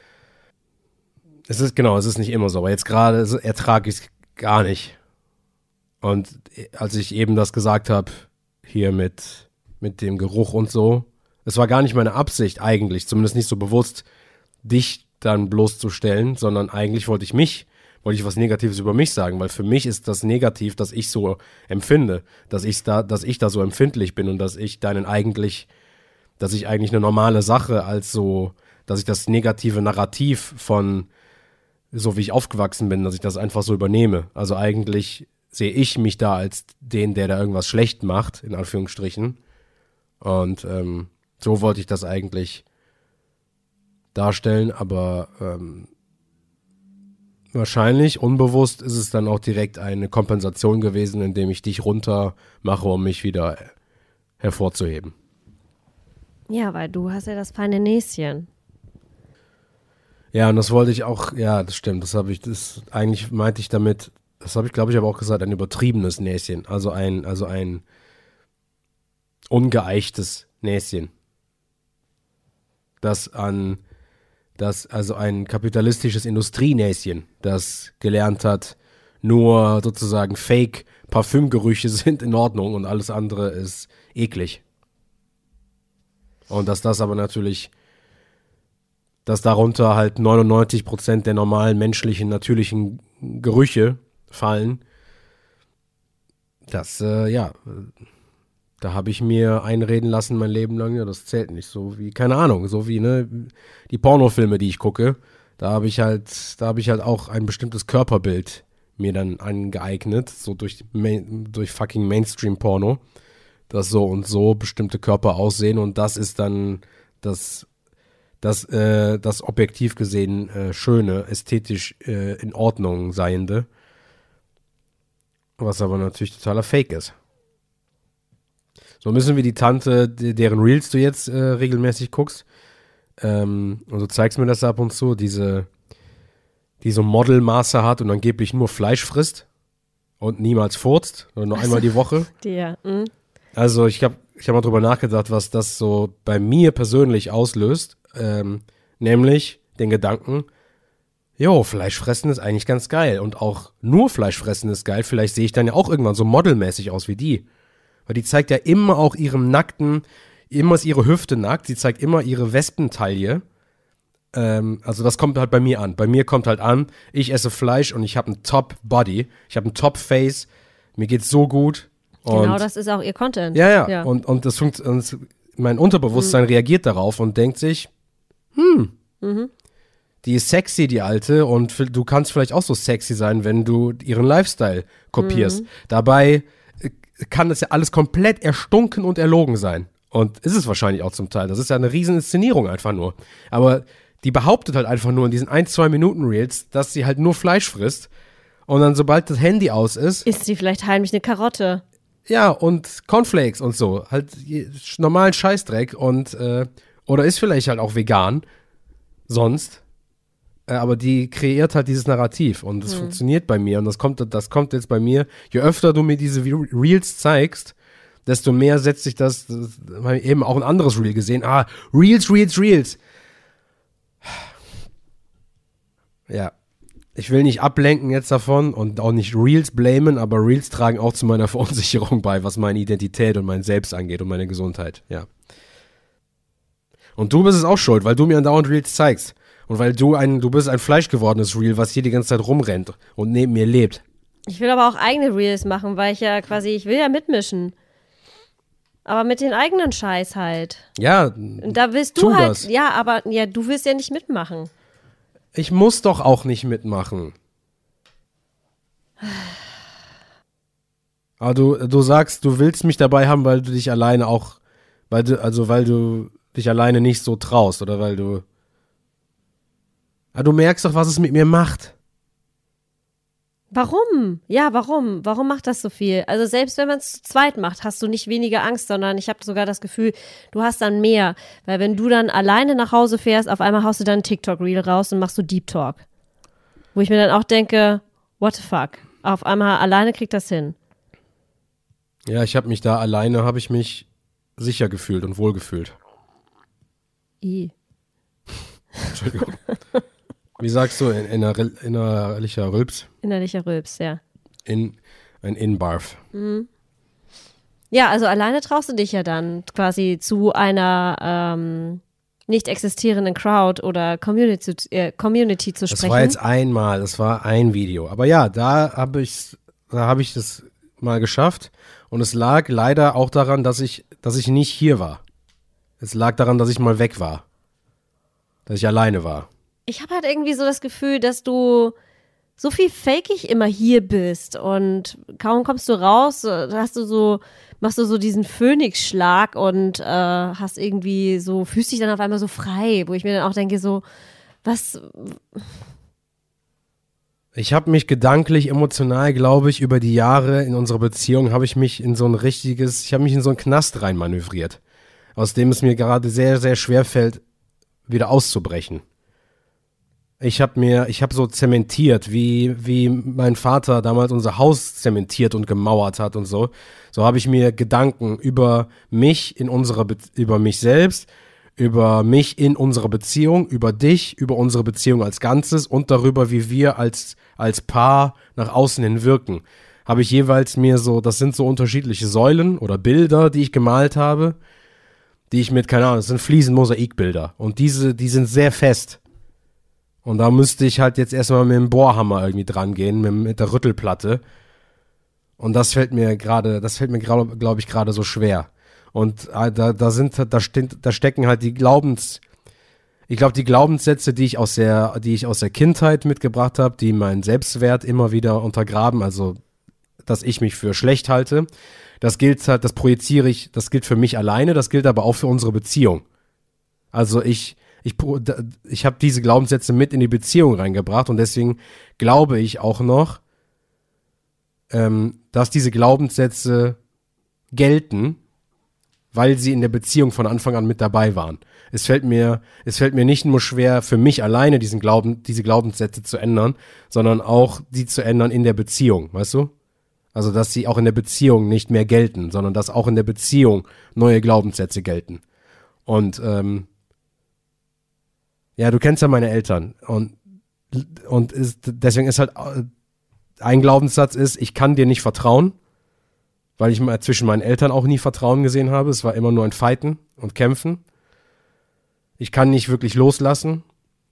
es ist, genau, es ist nicht immer so, aber jetzt gerade ertrage ich es gar nicht. Und als ich eben das gesagt habe, hier mit, mit dem Geruch und so, es war gar nicht meine Absicht eigentlich, zumindest nicht so bewusst, dich dann bloßzustellen, sondern eigentlich wollte ich mich, wollte ich was Negatives über mich sagen, weil für mich ist das negativ, dass ich so empfinde, dass ich da, dass ich da so empfindlich bin und dass ich deinen eigentlich, dass ich eigentlich eine normale Sache als so, dass ich das negative Narrativ von so wie ich aufgewachsen bin, dass ich das einfach so übernehme. Also eigentlich sehe ich mich da als den, der da irgendwas schlecht macht, in Anführungsstrichen. Und ähm, so wollte ich das eigentlich darstellen, aber ähm, wahrscheinlich, unbewusst, ist es dann auch direkt eine Kompensation gewesen, indem ich dich runter mache, um mich wieder hervorzuheben. Ja, weil du hast ja das feine Näschen. Ja, und das wollte ich auch, ja, das stimmt, das habe ich, das eigentlich meinte ich damit, das habe ich, glaube ich, aber auch gesagt, ein übertriebenes Näschen, also ein, also ein ungeeichtes Näschen. Das an, das, also ein kapitalistisches Industrienäschen, das gelernt hat, nur sozusagen Fake-Parfümgerüche sind in Ordnung und alles andere ist eklig. Und dass das aber natürlich, dass darunter halt neunundneunzig Prozent der normalen menschlichen, natürlichen Gerüche fallen, das, äh, ja, da habe ich mir einreden lassen mein Leben lang, ja, das zählt nicht, so wie, keine Ahnung, so wie, ne, die Pornofilme, die ich gucke, da habe ich halt, da habe ich halt auch ein bestimmtes Körperbild mir dann angeeignet, so durch, durch fucking Mainstream-Porno, dass so und so bestimmte Körper aussehen und das ist dann das das, äh, das objektiv gesehen äh, schöne, ästhetisch äh, in Ordnung seiende. Was aber natürlich totaler Fake ist. So müssen wir die Tante, deren Reels du jetzt äh, regelmäßig guckst, ähm, und du zeigst mir das ab und zu, diese, die so Modelmaße hat und angeblich nur Fleisch frisst und niemals furzt, nur noch einmal die Woche. Die, ja. Mhm. Also ich habe ich hab mal drüber nachgedacht, was das so bei mir persönlich auslöst, ähm, nämlich den Gedanken, jo, Fleisch fressen ist eigentlich ganz geil und auch nur Fleisch fressen ist geil, vielleicht sehe ich dann ja auch irgendwann so modelmäßig aus wie die. Weil die zeigt ja immer auch ihrem nackten, immer ist ihre Hüfte nackt, sie zeigt immer ihre Wespentaille. Ähm, also das kommt halt bei mir an. Bei mir kommt halt an, ich esse Fleisch und ich habe einen Top-Body, ich habe einen Top-Face, mir geht's so gut. Und Genau, das ist auch ihr Content. ja, ja, ja. Und, und, das funkt, und mein Unterbewusstsein mhm. reagiert darauf und denkt sich, hm, mhm. die ist sexy, die Alte, und du kannst vielleicht auch so sexy sein, wenn du ihren Lifestyle kopierst. Mhm. Dabei kann das ja alles komplett erstunken und erlogen sein. Und ist es wahrscheinlich auch zum Teil. Das ist ja eine riesen Inszenierung einfach nur. Aber die behauptet halt einfach nur in diesen ein, zwei Minuten Reels, dass sie halt nur Fleisch frisst. Und dann, sobald das Handy aus ist, isst sie vielleicht heimlich eine Karotte. Ja, und Cornflakes und so. Halt normalen Scheißdreck. Und, äh, oder ist vielleicht halt auch vegan. Sonst. Äh, aber die kreiert halt dieses Narrativ. Und das hm. funktioniert bei mir. Und das kommt, das kommt jetzt bei mir. Je öfter du mir diese Reels zeigst, desto mehr setzt sich das, das habe ich eben auch ein anderes Reel gesehen. Ah, Reels, Reels, Reels. Ja. Ich will nicht ablenken jetzt davon und auch nicht Reels blamen, aber Reels tragen auch zu meiner Verunsicherung bei, was meine Identität und mein Selbst angeht und meine Gesundheit, ja. Und du bist es auch schuld, weil du mir andauernd Reels zeigst. Und weil du ein, du bist ein fleischgewordenes Reel, was hier die ganze Zeit rumrennt und neben mir lebt. Ich will aber auch eigene Reels machen, weil ich ja quasi, ich will ja mitmischen. Aber mit den eigenen Scheiß halt. Ja, und da willst du tu halt, das. ja, aber ja, du willst ja nicht mitmachen. Ich muss doch auch nicht mitmachen. Aber du, du sagst, du willst mich dabei haben, weil du dich alleine auch, weil du, also weil du dich alleine nicht so traust oder weil du, aber du merkst doch, was es mit mir macht. Warum? Ja, warum? Warum macht das so viel? Also selbst wenn man es zu zweit macht, hast du nicht weniger Angst, sondern ich habe sogar das Gefühl, du hast dann mehr. Weil wenn du dann alleine nach Hause fährst, auf einmal haust du dann ein TikTok-Reel raus und machst so Deep Talk. Wo ich mir dann auch denke, what the fuck? Auf einmal alleine kriegt das hin. Ja, ich habe mich da alleine, habe ich mich sicher gefühlt und wohl gefühlt. I. Entschuldigung. Wie sagst du, in, inner, innerlicher Rülps? Innerlicher Rülps, ja. In, ein In-Barf. Mhm. Ja, also alleine traust du dich ja dann quasi zu einer ähm, nicht existierenden Crowd oder Community, äh, Community zu sprechen. Das war jetzt einmal, das war ein Video. Aber ja, da habe ich, da habe ich das mal geschafft. Und es lag leider auch daran, dass ich, dass ich nicht hier war. Es lag daran, dass ich mal weg war. Dass ich alleine war. Ich habe halt irgendwie so das Gefühl, dass du so viel fakeig immer hier bist und kaum kommst du raus, hast du so, machst du so diesen Phönixschlag und äh, hast irgendwie so, fühlst dich dann auf einmal so frei, wo ich mir dann auch denke so, was? Ich habe mich gedanklich, emotional, glaube ich, über die Jahre in unserer Beziehung habe ich mich in so ein richtiges, ich habe mich in so einen Knast rein manövriert, aus dem es mir gerade sehr, sehr schwer fällt, wieder auszubrechen. Ich habe mir, ich habe so zementiert, wie, wie mein Vater damals unser Haus zementiert und gemauert hat und so. So habe ich mir Gedanken über mich in unserer, Be- über mich selbst, über mich in unserer Beziehung, über dich, über unsere Beziehung als Ganzes und darüber, wie wir als, als Paar nach außen hin wirken. Habe ich jeweils mir so, das sind so unterschiedliche Säulen oder Bilder, die ich gemalt habe, die ich mit, keine Ahnung, das sind Fliesen-Mosaikbilder. Und diese, die sind sehr fest. Und da müsste ich halt jetzt erstmal mit dem Bohrhammer irgendwie dran gehen, mit, mit der Rüttelplatte. Und das fällt mir gerade, das fällt mir, glaube ich, gerade so schwer. Und äh, da, da sind, da, steht, da stecken halt die Glaubens, ich glaube, die Glaubenssätze, die ich aus der, die ich aus der Kindheit mitgebracht habe, die meinen Selbstwert immer wieder untergraben, also, dass ich mich für schlecht halte. Das gilt halt, das projiziere ich, das gilt für mich alleine, das gilt aber auch für unsere Beziehung. Also ich, Ich, ich habe diese Glaubenssätze mit in die Beziehung reingebracht und deswegen glaube ich auch noch, ähm, dass diese Glaubenssätze gelten, weil sie in der Beziehung von Anfang an mit dabei waren. Es fällt mir, es fällt mir nicht nur schwer, für mich alleine diesen Glauben, diese Glaubenssätze zu ändern, sondern auch die zu ändern in der Beziehung, weißt du? Also, dass sie auch in der Beziehung nicht mehr gelten, sondern dass auch in der Beziehung neue Glaubenssätze gelten. Und, ähm, ja, du kennst ja meine Eltern und, und ist, deswegen ist halt, ein Glaubenssatz ist, ich kann dir nicht vertrauen, weil ich mal zwischen meinen Eltern auch nie Vertrauen gesehen habe. Es war immer nur ein Fighten und Kämpfen. Ich kann nicht wirklich loslassen.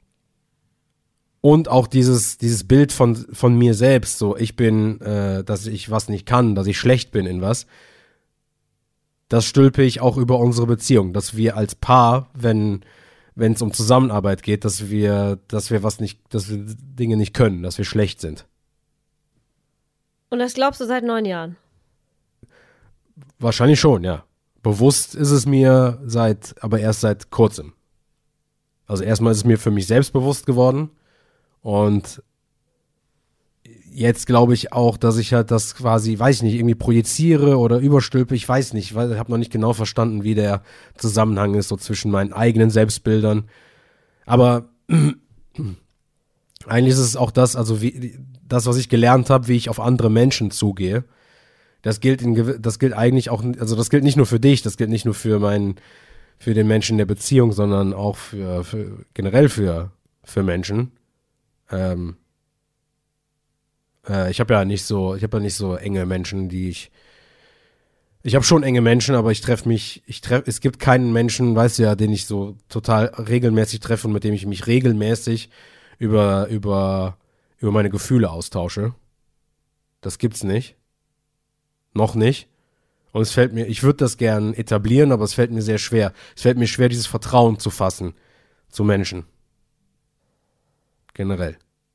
Und auch dieses, dieses Bild von, von mir selbst, so ich bin, äh, dass ich was nicht kann, dass ich schlecht bin in was, das stülpe ich auch über unsere Beziehung, dass wir als Paar, wenn wenn es um Zusammenarbeit geht, dass wir, dass wir was nicht, dass wir Dinge nicht können, dass wir schlecht sind. Und das glaubst du seit neun Jahren? Wahrscheinlich schon, ja. Bewusst ist es mir seit, aber erst seit kurzem. Also erstmal ist es mir für mich selbst bewusst geworden und jetzt glaube ich auch, dass ich halt das quasi, weiß ich nicht, irgendwie projiziere oder überstülpe, ich weiß nicht, weil ich habe noch nicht genau verstanden, wie der Zusammenhang ist so zwischen meinen eigenen Selbstbildern. Aber eigentlich ist es auch das, also wie, das, was ich gelernt habe, wie ich auf andere Menschen zugehe. Das gilt in, das gilt eigentlich auch, also das gilt nicht nur für dich, das gilt nicht nur für meinen, für den Menschen in der Beziehung, sondern auch für, für generell für, für Menschen. Ähm, äh, ich habe ja nicht so, ich habe ja nicht so enge Menschen, die ich, ich habe schon enge Menschen, aber ich treffe mich, ich treffe, es gibt keinen Menschen, weißt du ja, den ich so total regelmäßig treffe und mit dem ich mich regelmäßig über, über, über meine Gefühle austausche. Das gibt's nicht. Noch nicht. Und es fällt mir, ich würde das gern etablieren, aber es fällt mir sehr schwer. Es fällt mir schwer, dieses Vertrauen zu fassen zu Menschen. Generell.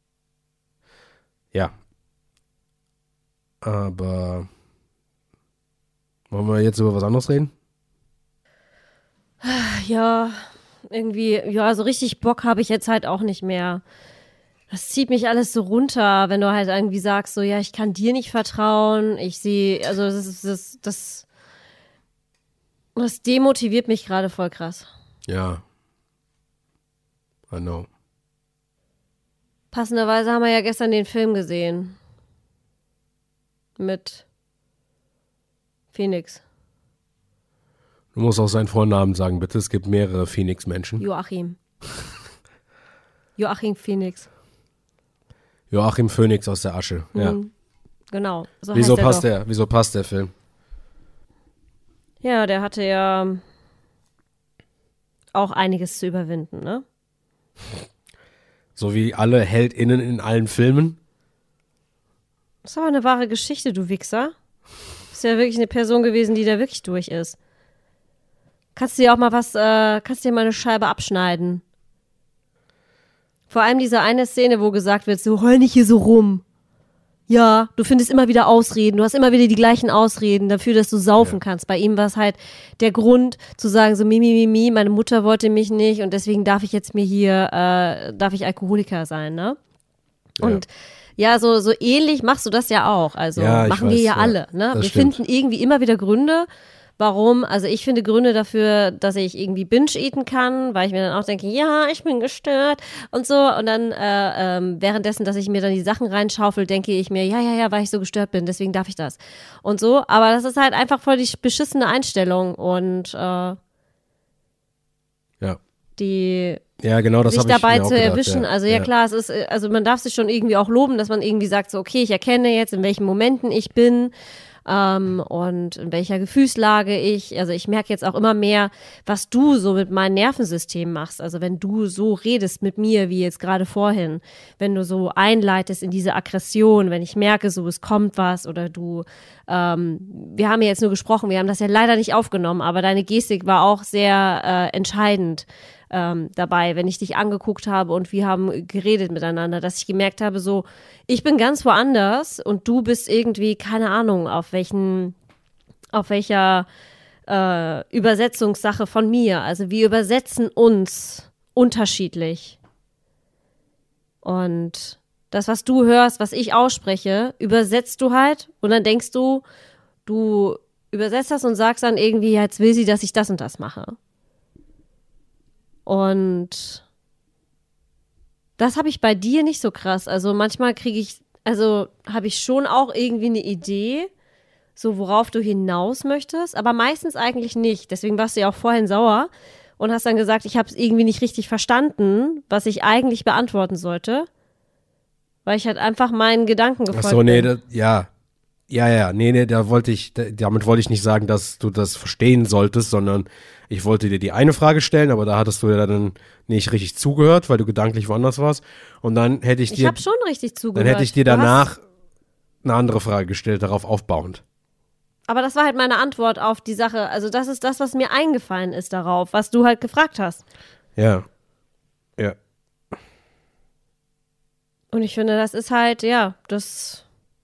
Ja. Aber wollen wir jetzt über was anderes reden? Ja, irgendwie, ja, so richtig Bock habe ich jetzt halt auch nicht mehr. Das zieht mich alles so runter, wenn du halt irgendwie sagst, so, ja, ich kann dir nicht vertrauen, ich sehe, also das ist, das, das, das demotiviert mich gerade voll krass. Ja. I know. Passenderweise haben wir ja gestern den Film gesehen. Mit Phoenix. Du musst auch seinen Vornamen sagen, bitte. Es gibt mehrere Phoenix-Menschen. Joachim. Joachim Phoenix. Joachim Phoenix aus der Asche, ja. Mhm. Genau. So Wieso heißt er passt doch. der, wieso passt der Film? Ja, der hatte ja auch einiges zu überwinden, ne? So wie alle HeldInnen in allen Filmen. Das ist aber eine wahre Geschichte, du Wichser. Ist ja wirklich eine Person gewesen, die da wirklich durch ist. Kannst du dir auch mal was, äh, kannst dir mal eine Scheibe abschneiden. Vor allem diese eine Szene, wo gesagt wird, so heul nicht hier so rum. Ja, du findest immer wieder Ausreden, du hast immer wieder die gleichen Ausreden dafür, dass du saufen ja. kannst. Bei ihm war es halt der Grund zu sagen, so mi, mi, mi, mi, meine Mutter wollte mich nicht und deswegen darf ich jetzt mir hier, äh, darf ich Alkoholiker sein, ne? Und ja, ja so, so ähnlich machst du das ja auch. Also ja, machen weiß, wir ja, ja alle, ne? Wir stimmt. finden irgendwie immer wieder Gründe, warum, also ich finde Gründe dafür, dass ich irgendwie binge-eaten kann, weil ich mir dann auch denke, ja, ich bin gestört und so. Und dann äh, ähm, währenddessen, dass ich mir dann die Sachen reinschaufel, denke ich mir, ja, ja, ja, weil ich so gestört bin, deswegen darf ich das. Und so, aber das ist halt einfach voll die beschissene Einstellung und äh, ja. die Ja, genau, das sich habe ich dabei mir auch zu gedacht, erwischen. ja. Also ja, ja klar, es ist, also man darf sich schon irgendwie auch loben, dass man irgendwie sagt, so okay, ich erkenne jetzt, in welchen Momenten ich bin. Ähm, und in welcher Gefühlslage ich, also ich merke jetzt auch immer mehr, was du so mit meinem Nervensystem machst, also wenn du so redest mit mir, wie jetzt gerade vorhin, wenn du so einleitest in diese Aggression, wenn ich merke, so es kommt was oder du, ähm, wir haben ja jetzt nur gesprochen, wir haben das ja leider nicht aufgenommen, aber deine Gestik war auch sehr äh, entscheidend ähm, dabei, wenn ich dich angeguckt habe und wir haben geredet miteinander, dass ich gemerkt habe, so, ich bin ganz woanders und du bist irgendwie, keine Ahnung, auf welchen, auf welcher äh, Übersetzungssache von mir. Also wir übersetzen uns unterschiedlich. Und das, was du hörst, was ich ausspreche, übersetzt du halt und dann denkst du, du übersetzt das und sagst dann irgendwie, jetzt will sie, dass ich das und das mache. Und das habe ich bei dir nicht so krass. Also manchmal kriege ich, also habe ich schon auch irgendwie eine Idee, so worauf du hinaus möchtest, aber meistens eigentlich nicht. Deswegen warst du ja auch vorhin sauer und hast dann gesagt, ich habe es irgendwie nicht richtig verstanden, was ich eigentlich beantworten sollte, weil ich halt einfach meinen Gedanken gefolgt bin. Ach so, nee, das, ja. Ja, ja, nee, nee, da wollte ich, da, damit wollte ich nicht sagen, dass du das verstehen solltest, sondern ich wollte dir die eine Frage stellen, aber da hattest du ja dann nicht richtig zugehört, weil du gedanklich woanders warst. Und dann hätte ich dir. Ich habe schon richtig zugehört. Dann hätte ich dir danach eine andere Frage gestellt, darauf aufbauend. Aber das war halt meine Antwort auf die Sache. Also das ist das, was mir eingefallen ist darauf, was du halt gefragt hast. Ja. Ja. Und ich finde, das ist halt, ja, das.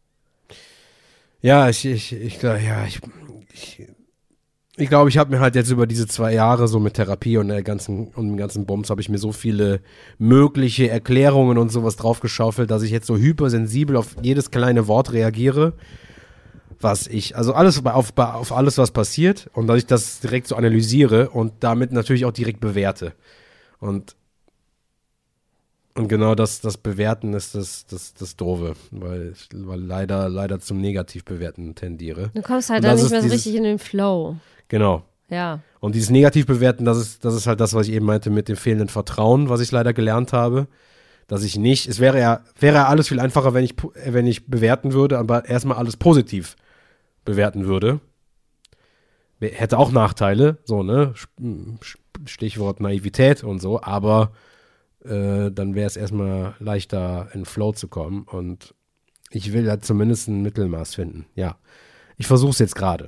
Ja, ich, ich, ich, ja, ich, ich, ich glaube, ich habe mir halt jetzt über diese zwei Jahre so mit Therapie und der ganzen, und dem ganzen Bums habe ich mir so viele mögliche Erklärungen und sowas draufgeschaufelt, dass ich jetzt so hypersensibel auf jedes kleine Wort reagiere, was ich, also alles auf, auf alles, was passiert und dass ich das direkt so analysiere und damit natürlich auch direkt bewerte. Und Und genau das, das Bewerten ist das, das, das Doofe, weil ich weil leider, leider zum Negativbewerten tendiere. Du kommst halt Und dann das nicht ist mehr so dieses- richtig in den Flow. Genau. Ja. Und dieses Negativbewerten, das ist, das ist halt das, was ich eben meinte mit dem fehlenden Vertrauen, was ich leider gelernt habe. Dass ich nicht, es wäre ja, wäre ja alles viel einfacher, wenn ich, wenn ich bewerten würde, aber erstmal alles positiv bewerten würde. Hätte auch Nachteile, so, ne? Stichwort Naivität und so, aber Äh, dann wäre es erstmal leichter, in Flow zu kommen. Und ich will da zumindest ein Mittelmaß finden. Ja, ich versuche es jetzt gerade.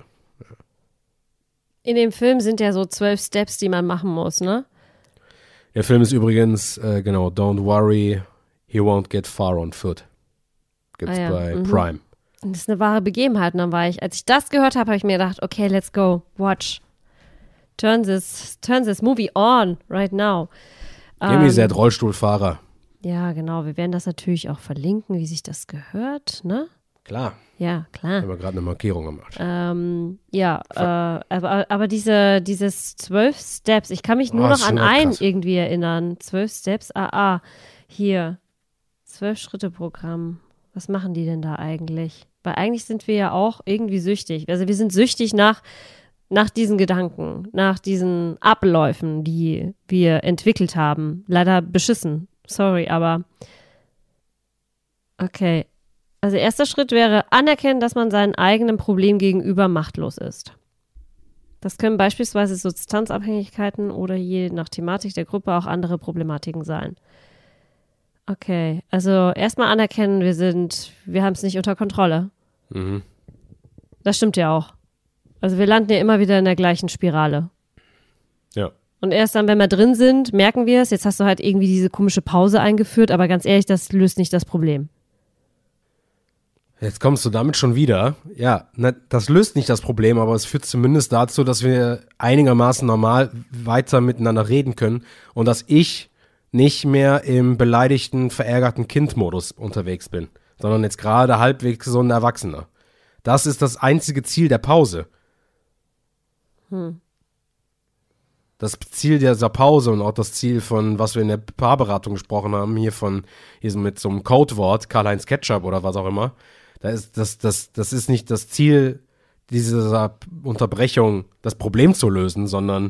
In dem Film sind ja so zwölf Steps, die man machen muss, ne? Der Film ist übrigens, äh, genau, Don't Worry, He Won't Get Far on Foot. Gibt's Ah ja, bei mhm. Prime. Und das ist eine wahre Begebenheit. Und dann war ich, als ich das gehört habe, habe ich mir gedacht, okay, let's go, watch. Turn this, turn this movie on right now. Jimmy Ähm, ist Rollstuhlfahrer. Ja, genau. Wir werden das natürlich auch verlinken, wie sich das gehört, ne? Klar, Ja, klar. haben wir gerade eine Markierung gemacht. Ähm, ja, äh, aber, aber diese, dieses zwölf Steps, ich kann mich nur Oh, noch ist an schon einen krass. irgendwie erinnern. Zwölf Steps, ah, ah, hier. Zwölf-Schritte-Programm. Was machen die denn da eigentlich? Weil eigentlich sind wir ja auch irgendwie süchtig. Also wir sind süchtig nach, nach diesen Gedanken, nach diesen Abläufen, die wir entwickelt haben. Leider beschissen. Sorry, aber okay. Also erster Schritt wäre anerkennen, dass man seinem eigenen Problem gegenüber machtlos ist. Das können beispielsweise Substanzabhängigkeiten oder je nach Thematik der Gruppe auch andere Problematiken sein. Okay, also erstmal anerkennen, wir sind, wir haben es nicht unter Kontrolle. Mhm. Das stimmt ja auch. Also wir landen ja immer wieder in der gleichen Spirale. Ja. Und erst dann, wenn wir drin sind, merken wir es. Jetzt hast du halt irgendwie diese komische Pause eingeführt, aber ganz ehrlich, das löst nicht das Problem. Jetzt kommst du damit schon wieder. Ja, na, das löst nicht das Problem, aber es führt zumindest dazu, dass wir einigermaßen normal weiter miteinander reden können und dass ich nicht mehr im beleidigten, verärgerten Kind-Modus unterwegs bin, sondern jetzt gerade halbwegs so ein Erwachsener. Das ist das einzige Ziel der Pause. Hm. Das Ziel dieser Pause und auch das Ziel von, was wir in der Paarberatung gesprochen haben, hier von, hier so mit so einem Codewort, Karl-Heinz Ketchup oder was auch immer, da ist, das, das, das ist nicht das Ziel dieser Unterbrechung, das Problem zu lösen, sondern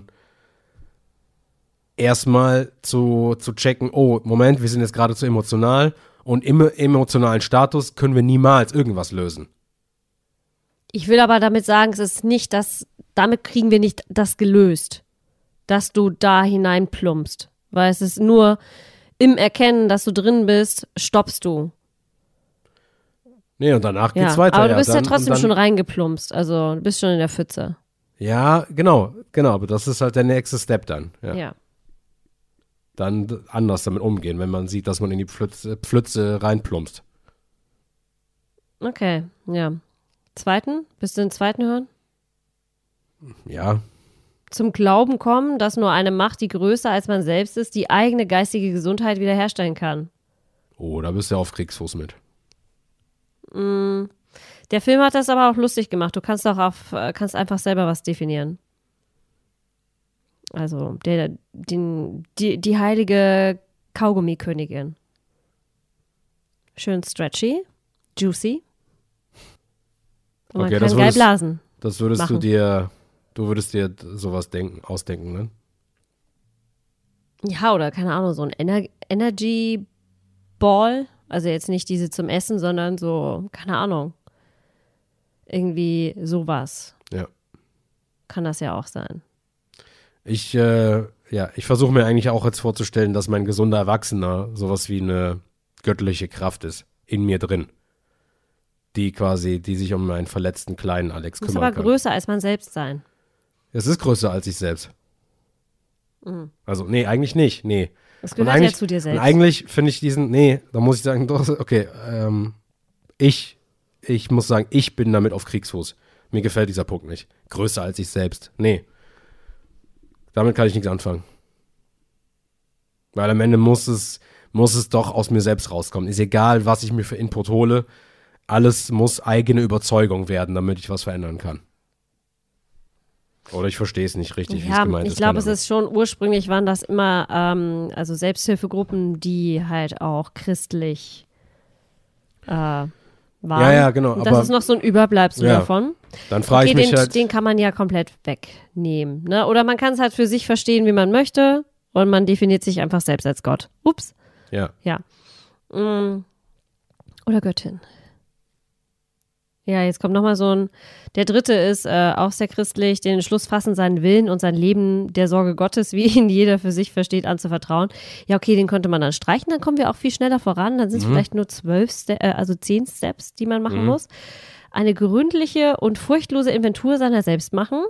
erstmal zu, zu checken, oh, Moment, wir sind jetzt gerade zu emotional und im emotionalen Status können wir niemals irgendwas lösen. Ich will aber damit sagen, es ist nicht das, damit kriegen wir nicht das gelöst, dass du da hinein plumpst. Weil es ist nur im Erkennen, dass du drin bist, stoppst du. Nee, und danach geht's Ja, weiter. aber du ja, bist dann, ja trotzdem und dann, schon reingeplumpst. Also du bist schon in der Pfütze. Ja, genau, genau, aber das ist halt der nächste Step dann. Ja. Ja. Dann d- anders damit umgehen, wenn man sieht, dass man in die Pfütze, Pfütze reinplumpst. Okay, ja. Zweiten? Willst du den zweiten hören? Ja, zum Glauben kommen, dass nur eine Macht, die größer als man selbst ist, die eigene geistige Gesundheit wiederherstellen kann. Oh, da bist du auf Kriegsfuß mit. Mm, der Film hat das aber auch lustig gemacht. Du kannst doch auf, kannst einfach selber was definieren. Also, der, den, die, die heilige Kaugummikönigin. Schön stretchy, juicy. Und man Okay, kann das geil würdest- blasen. Das würdest Machen. du dir, du würdest dir sowas denken, ausdenken, ne? Ja, oder keine Ahnung, so ein Ener- Energy Ball. Also jetzt nicht diese zum Essen, sondern so, keine Ahnung. Irgendwie sowas. Ja. Kann das ja auch sein. Ich, äh, ja, ich versuche mir eigentlich auch jetzt vorzustellen, dass mein gesunder Erwachsener sowas wie eine göttliche Kraft ist, in mir drin. Die quasi, die sich um meinen verletzten kleinen Alex Muss kümmern aber kann. größer als man selbst sein. Es ist größer als ich selbst. Mhm. Also, nee, eigentlich nicht, nee. Das Und gehört ja eigentlich, zu dir und selbst. eigentlich finde ich diesen, nee, da muss ich sagen, doch, okay, ähm, ich, ich muss sagen, ich bin damit auf Kriegsfuß. Mir gefällt dieser Punkt nicht. Größer als ich selbst. Nee. Damit kann ich nichts anfangen. Weil am Ende muss es, muss es doch aus mir selbst rauskommen. Ist egal, was ich mir für Input hole. Alles muss eigene Überzeugung werden, damit ich was verändern kann. Oder ich verstehe es nicht richtig, wie es Ja, gemeint ist. ich glaube, keine es ist schon, ursprünglich waren das immer, ähm, also Selbsthilfegruppen, die halt auch christlich äh, waren. Ja, ja, genau, Und das aber- ist noch so ein Überbleibsel Ja. davon. Ahnung. Dann frage Okay, ich mich den, halt. den kann man ja komplett wegnehmen. Ne? Oder man kann es halt für sich verstehen, wie man möchte. Und man definiert sich einfach selbst als Gott. Ups. Ja. Ja. Mm. Oder Göttin. Ja, jetzt kommt nochmal so ein, der dritte ist äh, auch sehr christlich, den Entschluss fassen, seinen Willen und sein Leben der Sorge Gottes, wie ihn jeder für sich versteht, anzuvertrauen. Ja, okay, den könnte man dann streichen, dann kommen wir auch viel schneller voran. Dann sind es vielleicht nur zwölf, Ste äh, also zehn Steps, die man machen muss. Eine gründliche und furchtlose Inventur seiner selbst machen.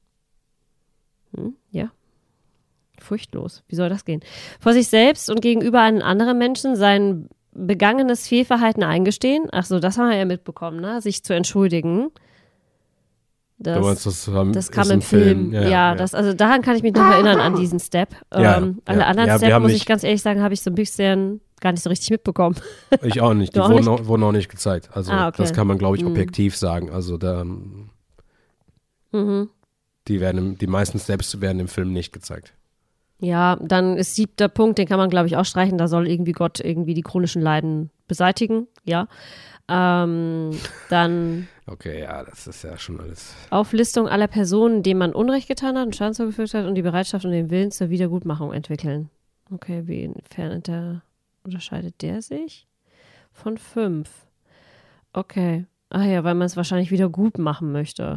Hm, ja. Furchtlos. Wie soll das gehen? Vor sich selbst und gegenüber einem anderen Menschen sein begangenes Fehlverhalten eingestehen. Ach so, das haben wir ja mitbekommen, ne? Sich zu entschuldigen. Das, Du meinst, das, haben, das kam ist im ein Film. Ja, Ja, Das, also daran kann ich mich noch erinnern, an diesen Step. Ja, ähm, ja. alle anderen Ja, wir Steps, haben muss ich nicht- ganz ehrlich sagen, habe ich so ein bisschen gar nicht so richtig mitbekommen. Ich auch nicht. Die Du auch wurden, nicht? Auch, wurden auch nicht gezeigt. Also Ah, okay. das kann man, glaube ich, Mhm. objektiv sagen. Also da, Mhm. die werden, im, die meisten Steps werden im Film nicht gezeigt. Ja, dann ist siebter Punkt, den kann man, glaube ich, auch streichen. Da soll irgendwie Gott irgendwie die chronischen Leiden beseitigen. Ja. Ähm, dann Okay, ja, das ist ja schon alles. Auflistung aller Personen, denen man Unrecht getan hat und Schaden zugefügt hat und die Bereitschaft und den Willen zur Wiedergutmachung entwickeln. Okay, wie inwiefern der, unterscheidet der sich? Von fünf. Okay. Ach ja, weil man es wahrscheinlich wieder gut machen möchte.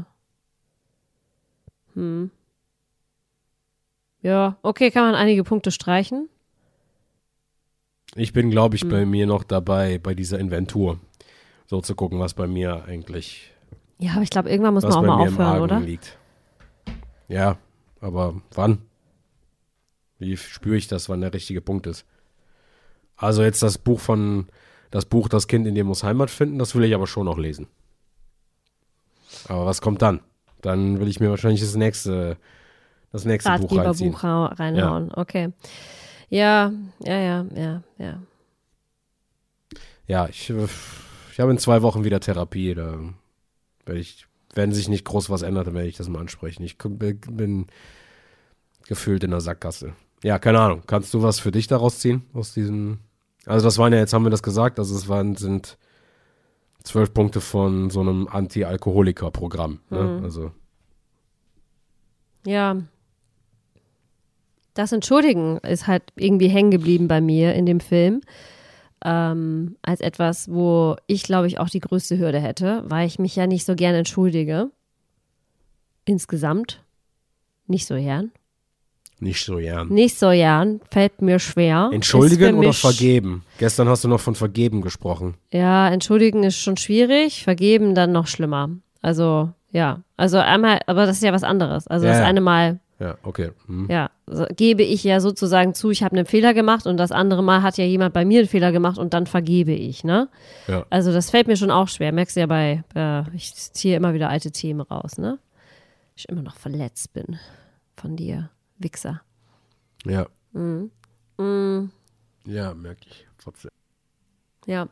Hm. Ja, okay, kann man einige Punkte streichen. Ich bin, glaube ich, Hm. bei mir noch dabei, bei dieser Inventur. So zu gucken, was bei mir eigentlich, Ja, aber ich glaube, irgendwann muss was man bei auch mir mal im aufhören, Argen oder? liegt. Ja, aber wann? Wie spüre ich das, wann der richtige Punkt ist? Also jetzt das Buch von, das Buch Das Kind in dir muss Heimat finden, das will ich aber schon noch lesen. Aber was kommt dann? Dann will ich mir wahrscheinlich das nächste, das nächste Buch reinziehen. Ratgeberbuch ra- reinhauen. Okay. Ja, ja, ja, ja, ja. Ja, ich, äh, ich habe in zwei Wochen wieder Therapie. Da werde ich, wenn sich nicht groß was ändert, dann werde ich das mal ansprechen. Ich k- bin gefühlt in der Sackgasse. Ja, keine Ahnung. Kannst du was für dich daraus ziehen? Aus diesen. Also, das waren ja, jetzt haben wir das gesagt, also es waren, sind zwölf Punkte von so einem Anti-Alkoholiker-Programm. Ne? Mhm. Also, Ja. Das Entschuldigen ist halt irgendwie hängen geblieben bei mir in dem Film. Ähm, als etwas, wo ich, glaube ich, auch die größte Hürde hätte, weil ich mich ja nicht so gern entschuldige. Insgesamt. Nicht so gern. nicht so gern. Nicht so gern. Fällt mir schwer. Ist Entschuldigen für oder mich- vergeben? Gestern hast du noch von vergeben gesprochen. Ja, entschuldigen ist schon schwierig, vergeben dann noch schlimmer. Also, ja. Also einmal, aber das ist ja was anderes. Also Ja, das ja. eine Mal, Ja, okay. Hm. ja, so, gebe ich ja sozusagen zu, ich habe einen Fehler gemacht und das andere Mal hat ja jemand bei mir einen Fehler gemacht und dann vergebe ich, ne? Ja. Also das fällt mir schon auch schwer. Merkst du ja bei, äh, ich ziehe immer wieder alte Themen raus, ne? Ich immer noch verletzt bin von dir, Wichser. Ja. Mhm. Mhm. Ja, merke ich trotzdem. Ja.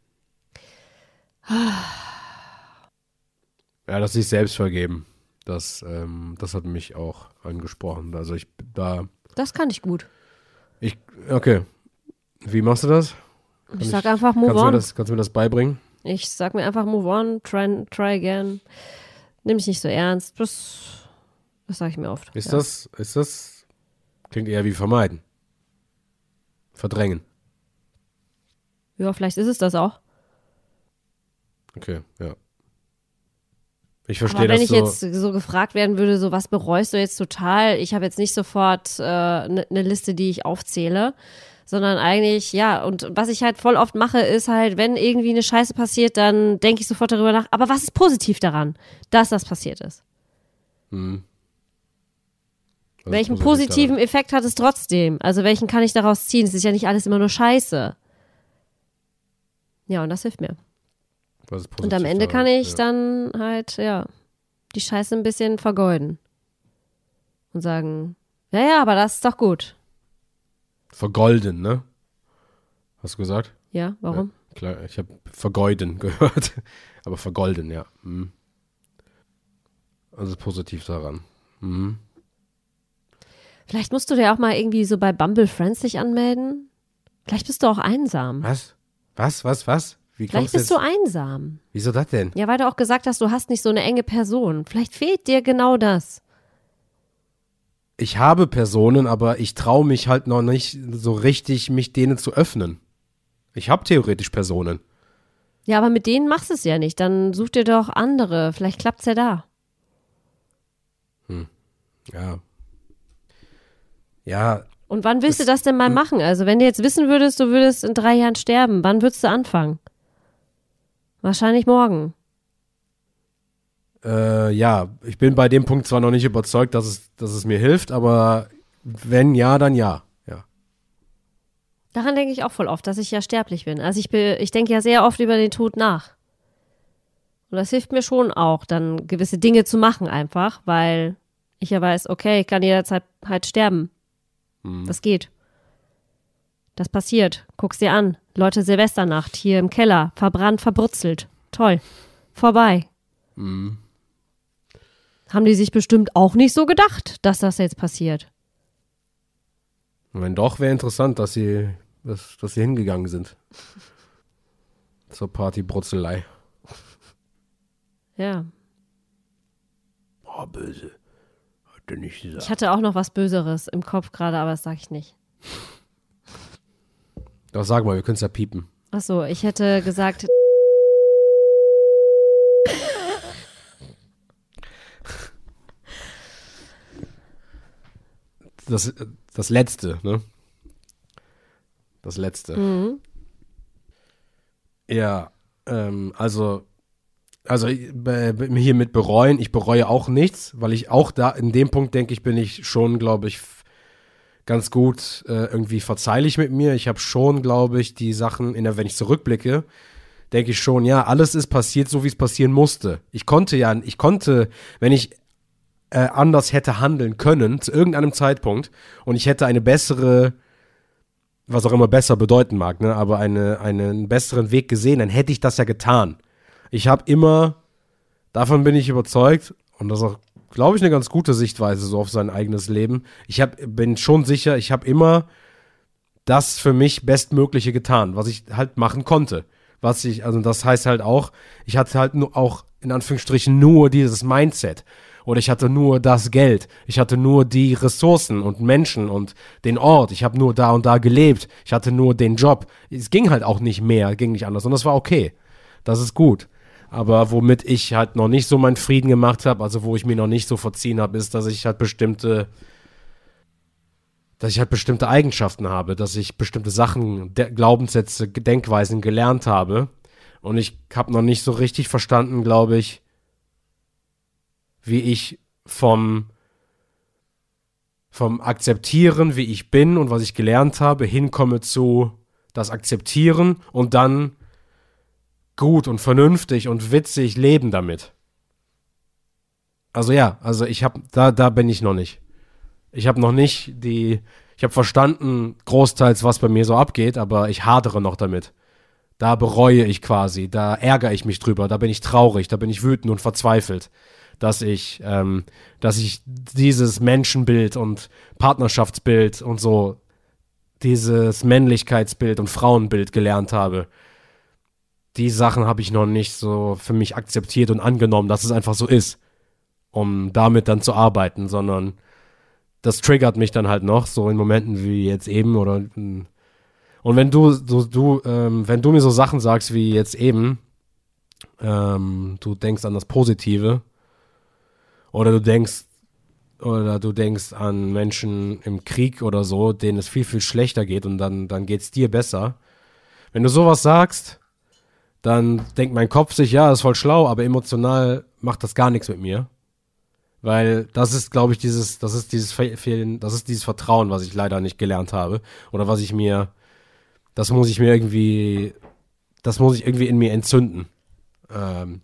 Ja, dass sich selbst vergeben. Das, ähm, das hat mich auch angesprochen. Also ich da. Das kann ich gut. Ich, okay. Wie machst du das? Kann Ich sag einfach move kannst on. Du mir das, kannst du mir das beibringen? Ich sag mir einfach move on, try, try again. Nimm mich nicht so ernst. Das, das sage ich mir oft. Ist ja. das, ist das, klingt eher wie vermeiden. Verdrängen. Ja, vielleicht ist es das auch. Okay, ja. Ich verstehe Aber wenn das ich so. jetzt so gefragt werden würde, so was bereust du jetzt total? Ich habe jetzt nicht sofort eine äh, ne Liste, die ich aufzähle, sondern eigentlich, ja, und was ich halt voll oft mache, ist halt, wenn irgendwie eine Scheiße passiert, dann denke ich sofort darüber nach, aber was ist positiv daran, dass das passiert ist? Hm. Was Welchen ist positiv positiven daran? Effekt hat es trotzdem? Also welchen kann ich daraus ziehen? Es ist ja nicht alles immer nur Scheiße. Ja, und das hilft mir. Was ist positiv Und am Ende daran? kann ich ja. dann halt, ja, die Scheiße ein bisschen vergeuden. Und sagen, ja, ja, aber das ist doch gut. Vergolden, ne? Hast du gesagt? Ja, warum? Ja, klar, ich habe vergeuden gehört. Aber vergolden, ja. Hm. Also positiv daran. Hm. Vielleicht musst du dir auch mal irgendwie so bei Bumble Friends dich anmelden. Vielleicht bist du auch einsam. Was? Was, was, was? Wie Vielleicht kommst du bist du jetzt? einsam. Wieso das denn? Ja, weil du auch gesagt hast, du hast nicht so eine enge Person. Vielleicht fehlt dir genau das. Ich habe Personen, aber ich traue mich halt noch nicht so richtig, mich denen zu öffnen. Ich habe theoretisch Personen. Ja, aber mit denen machst du es ja nicht. Dann such dir doch andere. Vielleicht klappt's ja da. Ja. Ja, Und wann willst Das- du das denn mal machen? Also wenn du jetzt wissen würdest, du würdest in drei Jahren sterben, wann würdest du anfangen? Wahrscheinlich morgen. äh, ja, ich bin bei dem Punkt zwar noch nicht überzeugt, dass es, dass es mir hilft, aber wenn ja, dann ja. Ja. Daran denke ich auch voll oft, dass ich ja sterblich bin. Also ich, be- ich denke ja sehr oft über den Tod nach. Und das hilft mir schon auch, dann gewisse Dinge zu machen einfach, weil ich ja weiß, okay, ich kann jederzeit halt sterben. Das geht. Das passiert. Guck's dir an. Leute, Silvesternacht hier im Keller. Verbrannt, verbrutzelt. Toll. Vorbei. Mhm. Haben die sich bestimmt auch nicht so gedacht, dass das jetzt passiert. Und wenn doch, wäre interessant, dass sie, dass, dass sie hingegangen sind. Zur Partybrutzelei. Ja. Oh, böse. Hat er nicht gesagt. Ich hatte auch noch was Böseres im Kopf gerade, aber das sage ich nicht. Doch, sag mal, wir können es ja piepen. Ach so, ich hätte gesagt, Das, das Letzte, ne? Das Letzte. mhm. Ja, ähm, also, also äh, hier mit bereuen, ich bereue auch nichts, weil ich auch da, in dem Punkt denke ich, bin ich schon, glaube ich, f- ganz gut äh, irgendwie verzeihlich mit mir. Ich habe schon, glaube ich, die Sachen, in der, wenn ich zurückblicke, denke ich schon, ja, alles ist passiert, so wie es passieren musste. Ich konnte ja, ich konnte, wenn ich äh, anders hätte handeln können, zu irgendeinem Zeitpunkt, und ich hätte eine bessere, was auch immer besser bedeuten mag, ne, aber eine, einen besseren Weg gesehen, dann hätte ich das ja getan. Ich habe immer, davon bin ich überzeugt, und das ist auch, glaube ich, eine ganz gute Sichtweise so auf sein eigenes Leben. Ich hab, bin schon sicher, ich habe immer das für mich Bestmögliche getan, was ich halt machen konnte. Was ich, also das heißt halt auch, ich hatte halt nur auch in Anführungsstrichen nur dieses Mindset. Oder ich hatte nur das Geld. Ich hatte nur die Ressourcen und Menschen und den Ort. Ich habe nur da und da gelebt. Ich hatte nur den Job. Es ging halt auch nicht mehr, ging nicht anders. Und das war okay. Das ist gut. Aber womit ich halt noch nicht so meinen Frieden gemacht habe, also wo ich mir noch nicht so verziehen habe, ist, dass ich halt bestimmte, dass ich halt bestimmte Eigenschaften habe, dass ich bestimmte Sachen, De- Glaubenssätze, Denkweisen gelernt habe. Und ich habe noch nicht so richtig verstanden, glaube ich, wie ich vom, vom Akzeptieren, wie ich bin und was ich gelernt habe, hinkomme zu das Akzeptieren und dann gut und vernünftig und witzig leben damit. Also ja, also ich habe, da, da bin ich noch nicht. Ich habe noch nicht die, ich habe verstanden großteils, was bei mir so abgeht, aber ich hadere noch damit. Da bereue ich quasi, da ärgere ich mich drüber, da bin ich traurig, da bin ich wütend und verzweifelt, dass ich, ähm, dass ich dieses Menschenbild und Partnerschaftsbild und so, dieses Männlichkeitsbild und Frauenbild gelernt habe. Die Sachen habe ich noch nicht so für mich akzeptiert und angenommen, dass es einfach so ist, um damit dann zu arbeiten, sondern das triggert mich dann halt noch, so in Momenten wie jetzt eben oder und wenn du, du, du ähm, wenn du mir so Sachen sagst wie jetzt eben, ähm, du denkst an das Positive oder du denkst oder du denkst an Menschen im Krieg oder so, denen es viel, viel schlechter geht und dann, dann geht's dir besser. Wenn du sowas sagst, dann denkt mein Kopf sich, ja, das ist voll schlau, aber emotional macht das gar nichts mit mir. Weil das ist, glaube ich, dieses, das ist dieses Fehlen, das ist dieses Vertrauen, was ich leider nicht gelernt habe. Oder was ich mir, das muss ich mir irgendwie, das muss ich irgendwie in mir entzünden. Ähm,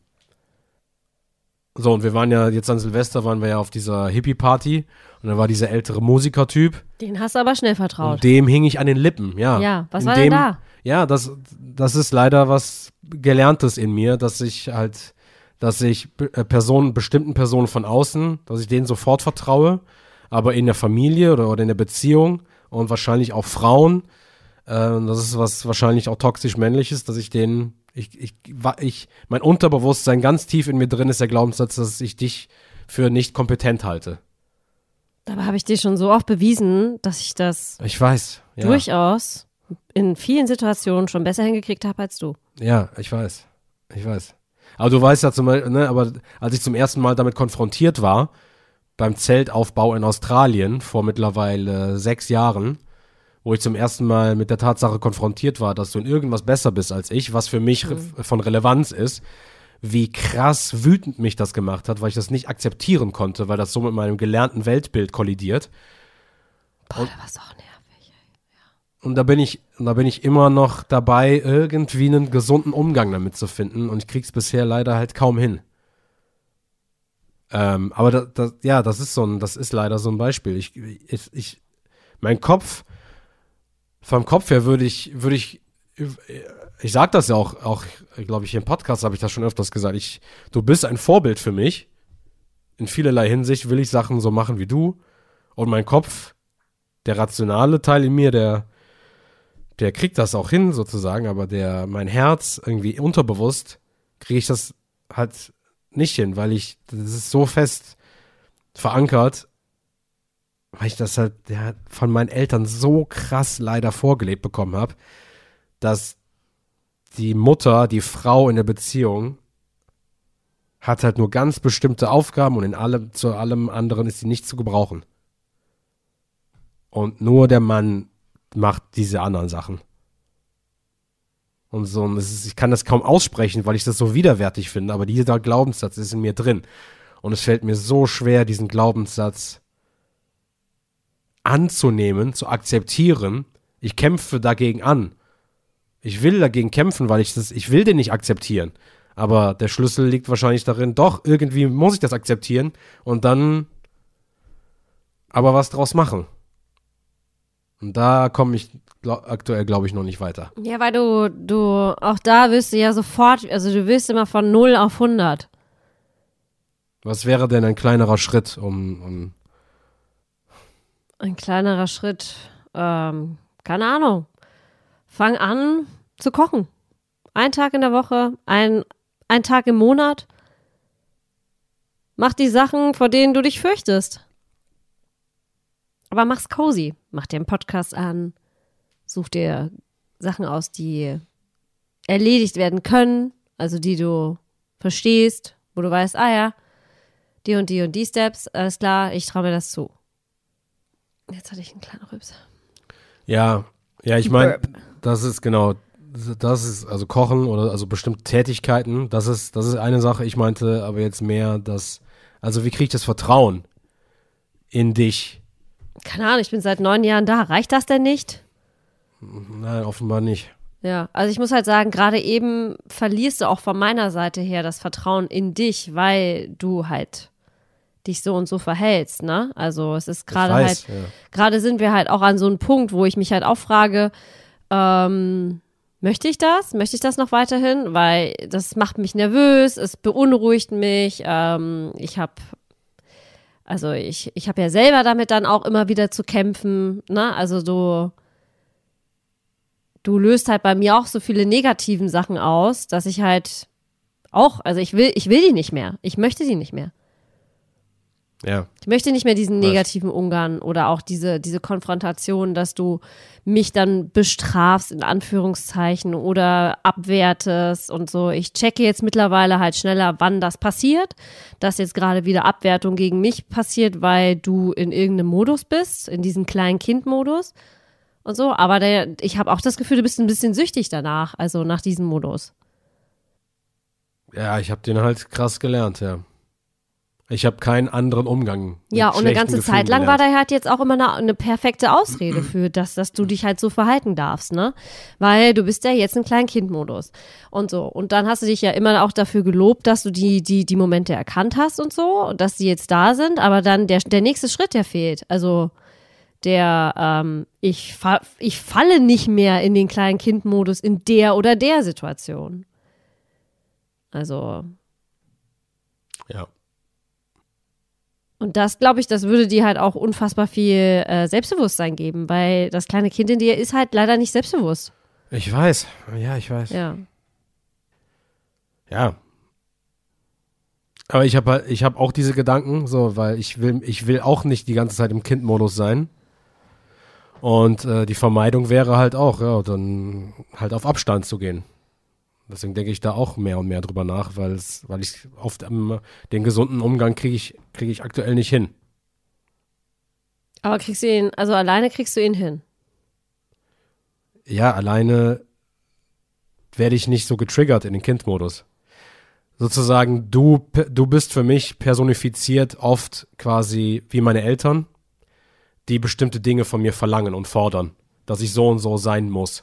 so, und wir waren ja, jetzt an Silvester waren wir ja auf dieser Hippie-Party und da war dieser ältere Musikertyp. Den hast du aber schnell vertraut. Und dem hing ich an den Lippen, ja. Ja, was in war dem, denn da? Ja, das, das ist leider was Gelerntes in mir, dass ich halt, dass ich äh, Personen, bestimmten Personen von außen, dass ich denen sofort vertraue, aber in der Familie oder, oder in der Beziehung und wahrscheinlich auch Frauen, äh, das ist was wahrscheinlich auch toxisch männliches, dass ich denen, ich, ich, ich, mein Unterbewusstsein ganz tief in mir drin ist der Glaubenssatz, dass ich dich für nicht kompetent halte. Dabei habe ich dir schon so oft bewiesen, dass ich das Ich weiß, ja. durchaus in vielen Situationen schon besser hingekriegt habe als du. Ja, ich weiß, ich weiß. Aber du weißt ja zum Beispiel, ne, aber als ich zum ersten Mal damit konfrontiert war, beim Zeltaufbau in Australien vor mittlerweile sechs Jahren, wo ich zum ersten Mal mit der Tatsache konfrontiert war, dass du in irgendwas besser bist als ich, was für mich Mhm. re- von Relevanz ist, wie krass wütend mich das gemacht hat, weil ich das nicht akzeptieren konnte, weil das so mit meinem gelernten Weltbild kollidiert. Boah, da warst du auch nervig. Und da bin ich, da bin ich immer noch dabei, irgendwie einen gesunden Umgang damit zu finden. Und ich krieg's bisher leider halt kaum hin. Ähm, aber das, das, ja, das ist so ein, das ist leider so ein Beispiel. Ich, ich, ich mein Kopf, vom Kopf her würde ich, würde ich, ich sag das ja auch, auch, glaube ich, hier im Podcast habe ich das schon öfters gesagt. Ich, du bist ein Vorbild für mich. In vielerlei Hinsicht will ich Sachen so machen wie du. Und mein Kopf, der rationale Teil in mir, der der kriegt das auch hin sozusagen, aber der, mein Herz irgendwie unterbewusst kriege ich das halt nicht hin, weil ich, das ist so fest verankert, weil ich das halt ja, von meinen Eltern so krass leider vorgelebt bekommen habe, dass die Mutter, die Frau in der Beziehung hat halt nur ganz bestimmte Aufgaben und in allem, zu allem anderen ist sie nicht zu gebrauchen. Und nur der Mann macht diese anderen Sachen. Und so, und es ist, ich kann das kaum aussprechen, weil ich das so widerwärtig finde, aber dieser Glaubenssatz ist in mir drin. Und es fällt mir so schwer, diesen Glaubenssatz anzunehmen, zu akzeptieren. Ich kämpfe dagegen an. Ich will dagegen kämpfen, weil ich das, ich will den nicht akzeptieren. Aber der Schlüssel liegt wahrscheinlich darin, doch, irgendwie muss ich das akzeptieren und dann aber was draus machen. Und da komme ich glaub, aktuell, glaube ich, noch nicht weiter. Ja, weil du, du, auch da wirst du ja sofort, also du wirst immer von null auf hundert. Was wäre denn ein kleinerer Schritt, um, um Ein kleinerer Schritt, ähm, keine Ahnung. Fang an zu kochen. Ein Tag in der Woche, ein, ein Tag im Monat. Mach die Sachen, vor denen du dich fürchtest. Aber mach's cozy. Mach dir einen Podcast an. Such dir Sachen aus, die erledigt werden können. Also die du verstehst, wo du weißt, ah ja, die und die und die Steps, alles klar, ich traue mir das zu. Jetzt hatte ich einen kleinen Rübs. Ja, ja, ich meine, das ist genau, das ist, also Kochen oder also bestimmte Tätigkeiten, das ist, das ist eine Sache, ich meinte aber jetzt mehr, dass, also wie kriege ich das Vertrauen in dich? Keine Ahnung, ich bin seit neun Jahren da. Reicht das denn nicht? Nein, offenbar nicht. Ja, also ich muss halt sagen, gerade eben verlierst du auch von meiner Seite her das Vertrauen in dich, weil du halt dich so und so verhältst, ne? Also es ist gerade Ich halt, weiß, ja. gerade sind wir halt auch an so einem Punkt, wo ich mich halt auch frage, ähm, möchte ich das? Möchte ich das noch weiterhin? Weil das macht mich nervös, es beunruhigt mich, ähm, ich habe Also ich, ich habe ja selber damit dann auch immer wieder zu kämpfen, ne? Also du, du löst halt bei mir auch so viele negativen Sachen aus, dass ich halt auch, also ich will, ich will die nicht mehr. Ich möchte die nicht mehr. Ja. Ich möchte nicht mehr diesen Was? negativen Umgang oder auch diese, diese Konfrontation, dass du mich dann bestrafst, in Anführungszeichen, oder abwertest und so. Ich checke jetzt mittlerweile halt schneller, wann das passiert, dass jetzt gerade wieder Abwertung gegen mich passiert, weil du in irgendeinem Modus bist, in diesem kleinen Kind-Modus und so. Aber der, ich habe auch das Gefühl, du bist ein bisschen süchtig danach, also nach diesem Modus. Ja, ich habe den halt krass gelernt, ja. Ich habe keinen anderen Umgang. mit Ja, und eine schlechten ganze Gefühlen Zeit lang war gelernt. da halt jetzt auch immer eine, eine perfekte Ausrede für, dass, dass du dich halt so verhalten darfst, ne? Weil du bist ja jetzt im Kleinkindmodus und so. Und dann hast du dich ja immer auch dafür gelobt, dass du die, die, die Momente erkannt hast und so, und dass die jetzt da sind, aber dann der, der nächste Schritt, der fehlt. Also der, ähm, ich, fa- ich falle nicht mehr in den Kleinkindmodus in der oder der Situation. Also, Ja. und das, glaube ich, das würde dir halt auch unfassbar viel äh, Selbstbewusstsein geben, weil das kleine Kind in dir ist halt leider nicht selbstbewusst. Ich weiß. Ja, ich weiß. Ja. Ja. Aber ich habe halt, ich habe auch diese Gedanken, so, weil ich will, ich will auch nicht die ganze Zeit im Kindmodus sein. Und äh, die Vermeidung wäre halt auch, ja, dann halt auf Abstand zu gehen. Deswegen denke ich da auch mehr und mehr drüber nach, weil es, weil ich oft ähm, den gesunden Umgang kriege ich, kriege ich aktuell nicht hin. Aber kriegst du ihn, also alleine kriegst du ihn hin. Ja, alleine werde ich nicht so getriggert in den Kindmodus. Sozusagen, du, du bist für mich personifiziert oft quasi wie meine Eltern, die bestimmte Dinge von mir verlangen und fordern, dass ich so und so sein muss.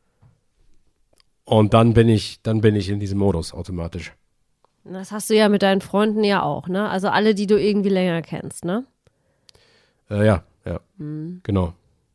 Und dann bin ich, dann bin ich in diesem Modus automatisch. Das hast du ja mit deinen Freunden ja auch, ne? Also alle, die du irgendwie länger kennst, ne? Äh, ja, ja, genau.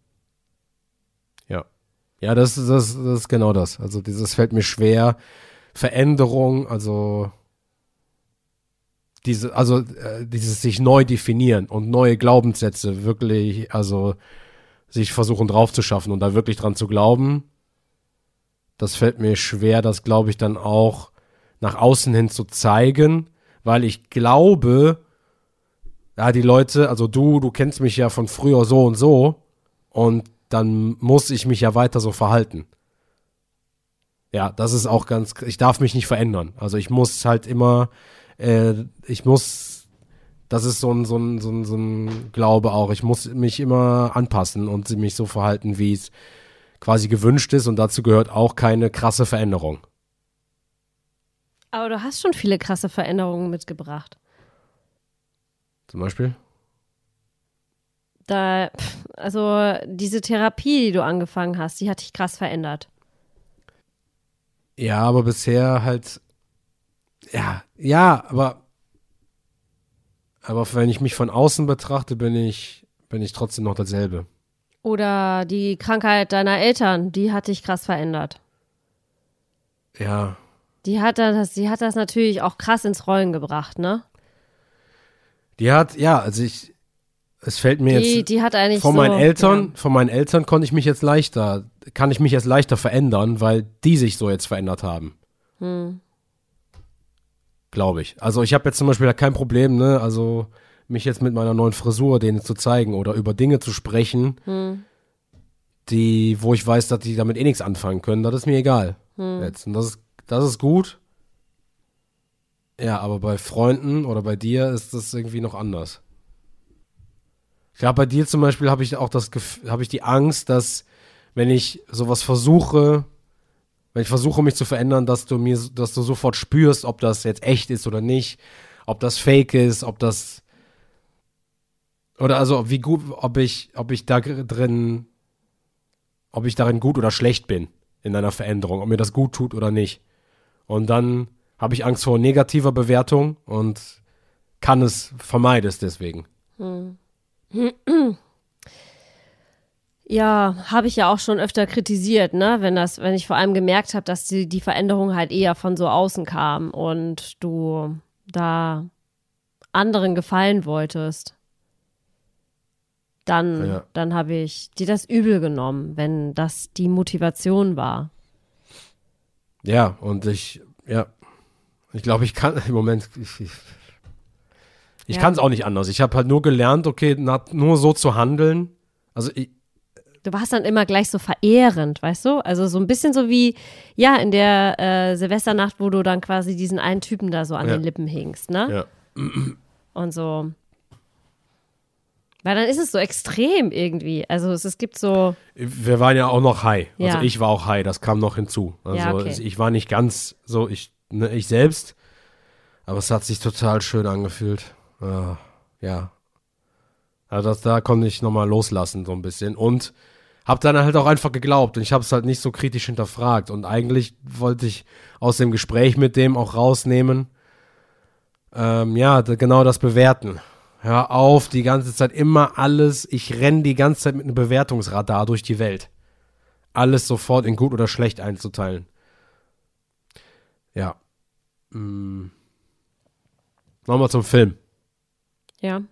Ja, ja, das, das, das ist genau das. Also dieses fällt mir schwer. Veränderung, also diese, also äh, dieses sich neu definieren und neue Glaubenssätze wirklich, also sich versuchen drauf zu schaffen und da wirklich dran zu glauben. Das fällt mir schwer, das glaube ich dann auch nach außen hin zu zeigen, weil ich glaube, ja, die Leute, also du, du kennst mich ja von früher so und so und dann muss ich mich ja weiter so verhalten. Ja, das ist auch ganz, ich darf mich nicht verändern. Also ich muss halt immer, äh, ich muss, das ist so ein, so ein, so ein, so ein Glaube auch, ich muss mich immer anpassen und mich so verhalten, wie es quasi gewünscht ist und dazu gehört auch keine krasse Veränderung. Aber du hast schon viele krasse Veränderungen mitgebracht. Zum Beispiel? Da, pff, also diese Therapie, die du angefangen hast, die hat dich krass verändert. Ja, aber bisher halt, ja, ja, aber, aber wenn ich mich von außen betrachte, bin ich, bin ich trotzdem noch dasselbe. Oder die Krankheit deiner Eltern, die hat dich krass verändert. Ja, Die hat das, die hat das natürlich auch krass ins Rollen gebracht, ne? die hat, ja, also ich, es fällt mir Die, jetzt, die hat eigentlich von so, meinen Eltern, ja. von meinen Eltern konnte ich mich jetzt leichter, kann ich mich jetzt leichter verändern, weil die sich so jetzt verändert haben. Hm. Glaube ich. Also ich habe jetzt zum Beispiel da kein Problem, ne, also mich jetzt mit meiner neuen Frisur denen zu zeigen oder über Dinge zu sprechen, Hm. die, wo ich weiß, dass die damit eh nichts anfangen können, das ist mir egal. Hm. Jetzt. Und das ist, das ist gut. Ja, aber bei Freunden oder bei dir ist das irgendwie noch anders. Ich glaube, bei dir zum Beispiel habe ich auch das Gefühl, habe ich die Angst, dass wenn ich sowas versuche, wenn ich versuche, mich zu verändern, dass du mir, dass du sofort spürst, ob das jetzt echt ist oder nicht, ob das fake ist, ob das oder also wie gut, ob ich, ob ich da drin, ob ich darin gut oder schlecht bin in einer Veränderung, ob mir das gut tut oder nicht. Und dann habe ich Angst vor negativer Bewertung und kann es, vermeide es deswegen. Ja, habe ich ja auch schon öfter kritisiert, ne? Wenn das, wenn ich vor allem gemerkt habe, dass die, die Veränderung halt eher von so außen kam und du da anderen gefallen wolltest, dann, Ja. dann habe ich dir das übel genommen, wenn das die Motivation war. Ja, und ich, ja, ich glaube, ich kann im Moment, ich, ich, ich Ja. kann es auch nicht anders. Ich habe halt nur gelernt, okay, na, nur so zu handeln. Also ich, Du warst dann immer gleich so verehrend, weißt du? Also so ein bisschen so wie, ja, in der äh, Silvesternacht, wo du dann quasi diesen einen Typen da so an Ja. den Lippen hingst, ne? ja. Und so. Weil dann ist es so extrem irgendwie. Also es, es gibt so, Wir waren ja auch noch high. Also Ja. ich war auch high, das kam noch hinzu. Also Ja, okay. es, ich war nicht ganz so, ich, ne, ich selbst, aber es hat sich total schön angefühlt. Ja. ja. Also das, da konnte ich nochmal loslassen so ein bisschen und habe dann halt auch einfach geglaubt und ich habe es halt nicht so kritisch hinterfragt und eigentlich wollte ich aus dem Gespräch mit dem auch rausnehmen, ähm, ja, da, genau das bewerten. Hör auf, die ganze Zeit immer alles, ich renne die ganze Zeit mit einem Bewertungsradar durch die Welt. Alles sofort in gut oder schlecht einzuteilen. Ja. Mm. Nochmal zum Film. ja,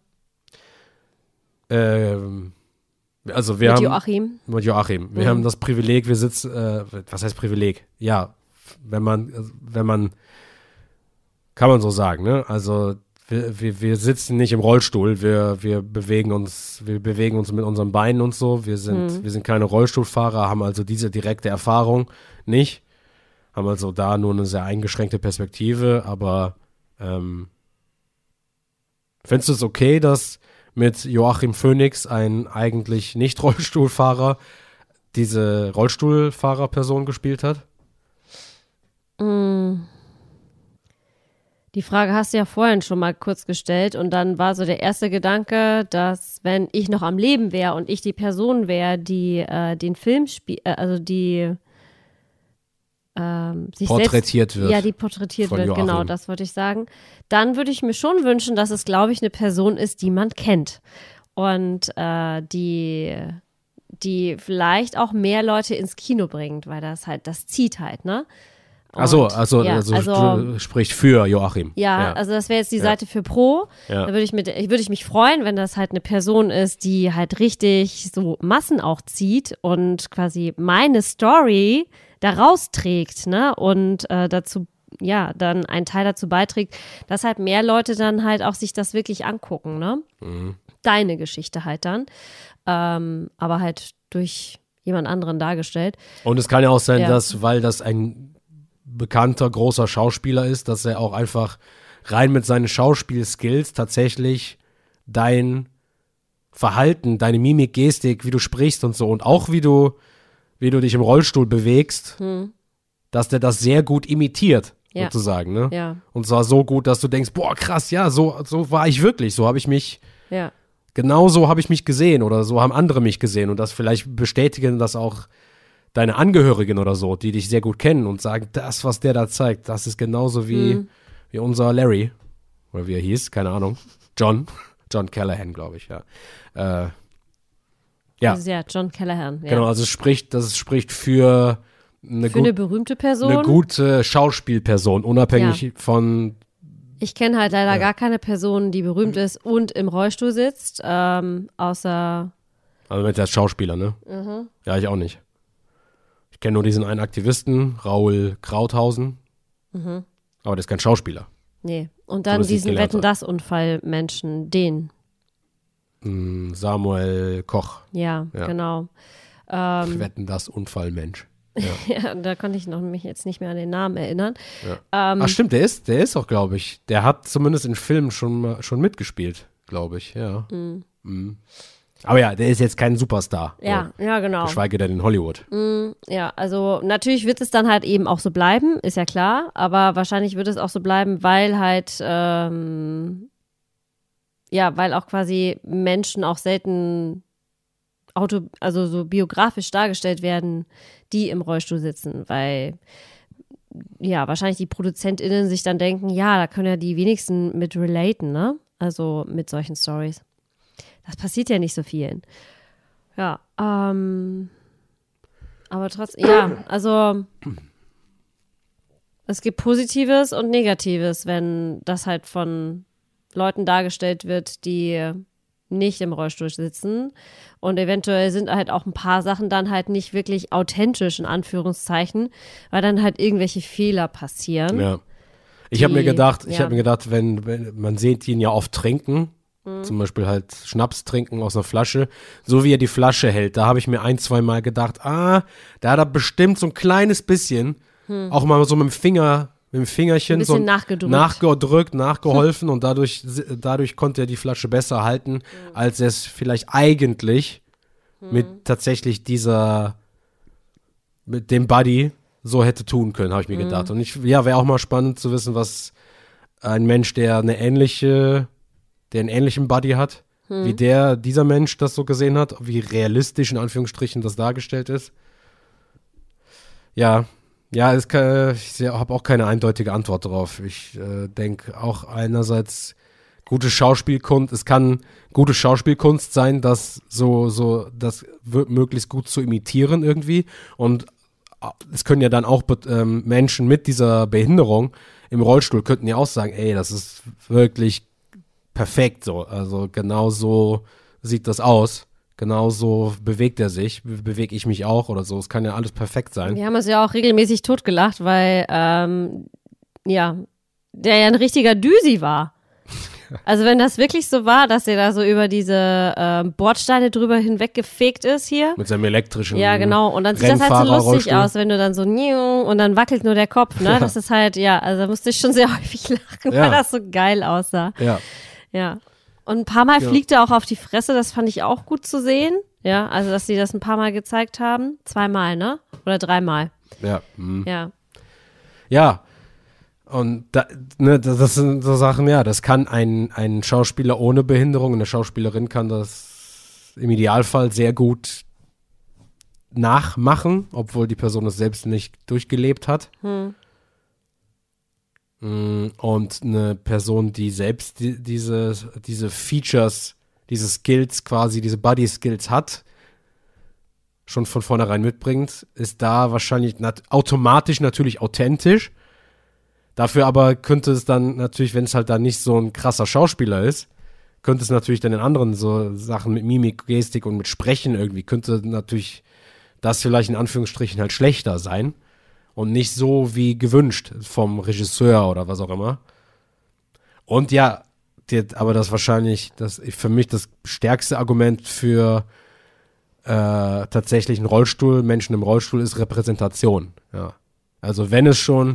Ähm, also wir mit haben Joachim. mit Joachim. Wir Mhm. haben das Privileg, wir sitzen, äh, was heißt Privileg? Ja, wenn man, wenn man, kann man so sagen, ne? Also wir, wir, wir sitzen nicht im Rollstuhl, wir, wir bewegen uns, wir bewegen uns mit unseren Beinen und so. Wir sind, Mhm. wir sind keine Rollstuhlfahrer, haben also diese direkte Erfahrung nicht, haben also da nur eine sehr eingeschränkte Perspektive, aber ähm, findest du es okay, dass mit Joachim Phoenix, ein eigentlich nicht Rollstuhlfahrer, diese Rollstuhlfahrerperson gespielt hat? Die Frage hast du ja vorhin schon mal kurz gestellt und dann war so der erste Gedanke, dass wenn ich noch am Leben wäre und ich die Person wäre, die äh, den Film spielt, äh, also die ähm, sich Porträtiert selbst, wird Ja, die porträtiert von wird, Joachim. genau, das wollte ich sagen. Dann würde ich mir schon wünschen, dass es, glaube ich, eine Person ist, die man kennt und äh, die die vielleicht auch mehr Leute ins Kino bringt, weil das halt, das zieht halt, ne? Achso, Und, also, ja, also, also sp- spricht für Joachim. Ja, also das wäre jetzt die Ja. Seite für Pro. Ja. Da würde ich, mit, ich, würde ich mich freuen, wenn das halt eine Person ist, die halt richtig so Massen auch zieht und quasi meine Story da rausträgt, ne? Und äh, dazu, ja, dann einen Teil dazu beiträgt, dass halt mehr Leute dann halt auch sich das wirklich angucken, ne? Mhm. Deine Geschichte halt dann. Ähm, aber halt durch jemand anderen dargestellt. Und es kann ja auch sein, Ja. dass, weil das ein bekannter, großer Schauspieler ist, dass er auch einfach rein mit seinen Schauspielskills tatsächlich dein Verhalten, deine Mimik, Gestik, wie du sprichst und so und auch wie du, wie du dich im Rollstuhl bewegst, dass der das sehr gut imitiert, Ja. sozusagen, ne? Ja, Und zwar so gut, dass du denkst, boah, krass, ja, so, so war ich wirklich, so habe ich mich, ja, genau so habe ich mich gesehen oder so haben andere mich gesehen und das vielleicht bestätigen das auch deine Angehörigen oder so, die dich sehr gut kennen und sagen, das, was der da zeigt, das ist genauso wie, Mhm. wie unser Larry, oder wie er hieß, keine Ahnung, John, John Callahan, glaube ich, ja. Äh, ja, Also, ja, John Callahan. Ja. genau, also es spricht, das spricht für eine, Für gut, eine berühmte Person. eine gute Schauspielperson, unabhängig Ja. von, Ich kenne halt leider Ja. gar keine Person, die berühmt ist und im Rollstuhl sitzt, ähm, außer, also mit der Schauspieler, ne? Mhm. Ja, ich auch nicht. Ich kenne nur diesen einen Aktivisten, Raul Krauthausen, Mhm. aber der ist kein Schauspieler. nee. Und So, dann dass ich diesen gelernt Wetten-das-Unfall-Menschen, den. Hm, Samuel Koch. Ja, Ja. genau. Ähm, Wetten, das Unfallmensch. ja, da konnte ich noch mich jetzt nicht mehr an den Namen erinnern. Ja. Ähm, Ach stimmt, der ist, der ist auch, glaube ich, der hat zumindest in Filmen schon, mal- schon mitgespielt, glaube ich, ja. Mhm. Aber ja, der ist jetzt kein Superstar. ja, ja, genau. Geschweige denn in Hollywood. Ja, also natürlich wird es dann halt eben auch so bleiben, ist ja klar, aber wahrscheinlich wird es auch so bleiben, weil halt, ähm, ja, weil auch quasi Menschen auch selten auto, also so biografisch dargestellt werden, die im Rollstuhl sitzen, weil ja, wahrscheinlich die ProduzentInnen sich dann denken, ja, da können ja die wenigsten mit relaten, ne? Also mit solchen Stories. Das passiert ja nicht so vielen. Ja, ähm, aber trotzdem, ja, also es gibt Positives und Negatives, wenn das halt von Leuten dargestellt wird, die nicht im Rollstuhl sitzen. Und eventuell sind halt auch ein paar Sachen dann halt nicht wirklich authentisch, in Anführungszeichen, weil dann halt irgendwelche Fehler passieren. Ja. Ich habe mir gedacht, ich ja. habe mir gedacht, wenn, wenn man sieht ihn ja oft trinken, mhm. zum Beispiel halt Schnaps trinken aus einer Flasche, so wie er die Flasche hält, da habe ich mir ein, zwei Mal gedacht, ah, da hat er bestimmt so ein kleines bisschen, hm. auch mal so mit dem Finger, mit dem Fingerchen ein bisschen so nachgedrückt, nachgedrückt nachgeholfen und dadurch, dadurch konnte er die Flasche besser halten, mhm. als er es vielleicht eigentlich mhm. mit tatsächlich dieser, mit dem Buddy so hätte tun können, habe ich mir mhm. gedacht. Und ich, ja, wäre auch mal spannend zu wissen, was ein Mensch, der eine ähnliche, der einen ähnlichen Buddy hat, mhm. wie der, dieser Mensch das so gesehen hat, wie realistisch in Anführungsstrichen das dargestellt ist. Ja, ja, es kann, ich habe auch keine eindeutige Antwort darauf. Ich äh, denke auch einerseits gute Schauspielkunst, es kann gute Schauspielkunst sein, das so, so, das möglichst gut zu imitieren irgendwie. Und es können ja dann auch ähm, Menschen mit dieser Behinderung im Rollstuhl könnten ja auch sagen, ey, das ist wirklich perfekt so. Also genau so sieht das aus. Genau so bewegt er sich, be- bewege ich mich auch oder so. Es kann ja alles perfekt sein. Wir haben uns ja auch regelmäßig totgelacht, weil, ähm, ja, der ja ein richtiger Düsi war. Also wenn das wirklich so war, dass er da so über diese ähm, Bordsteine drüber hinweggefegt ist hier. Mit seinem elektrischen Ja, genau. Und dann sieht das halt so lustig aus, wenn du dann so und dann wackelt nur der Kopf, ne? Ja. Das ist halt, ja, also da musste ich schon sehr häufig lachen, Ja. weil das so geil aussah. Ja. Ja. Und ein paar Mal Ja. fliegt er auch auf die Fresse, das fand ich auch gut zu sehen. Ja, also dass sie das ein paar Mal gezeigt haben. Zweimal, ne? Oder dreimal. Ja. Mhm. Ja. Ja. Und da, ne, das, das sind so Sachen, ja, das kann ein, ein Schauspieler ohne Behinderung, eine Schauspielerin kann das im Idealfall sehr gut nachmachen, obwohl die Person es selbst nicht durchgelebt hat. Hm. Und eine Person, die selbst die, diese, diese Features, diese Skills quasi, diese Body-Skills hat, schon von vornherein mitbringt, ist da wahrscheinlich nat- automatisch natürlich authentisch. Dafür aber könnte es dann natürlich, wenn es halt dann nicht so ein krasser Schauspieler ist, könnte es natürlich dann in anderen so Sachen mit Mimik, Gestik und mit Sprechen irgendwie, könnte natürlich das vielleicht in Anführungsstrichen halt schlechter sein und nicht so wie gewünscht vom Regisseur oder was auch immer. Und ja, die, aber das wahrscheinlich, das für mich das stärkste Argument für äh, tatsächlich einen Rollstuhl, Menschen im Rollstuhl ist Repräsentation. Ja. Also wenn es schon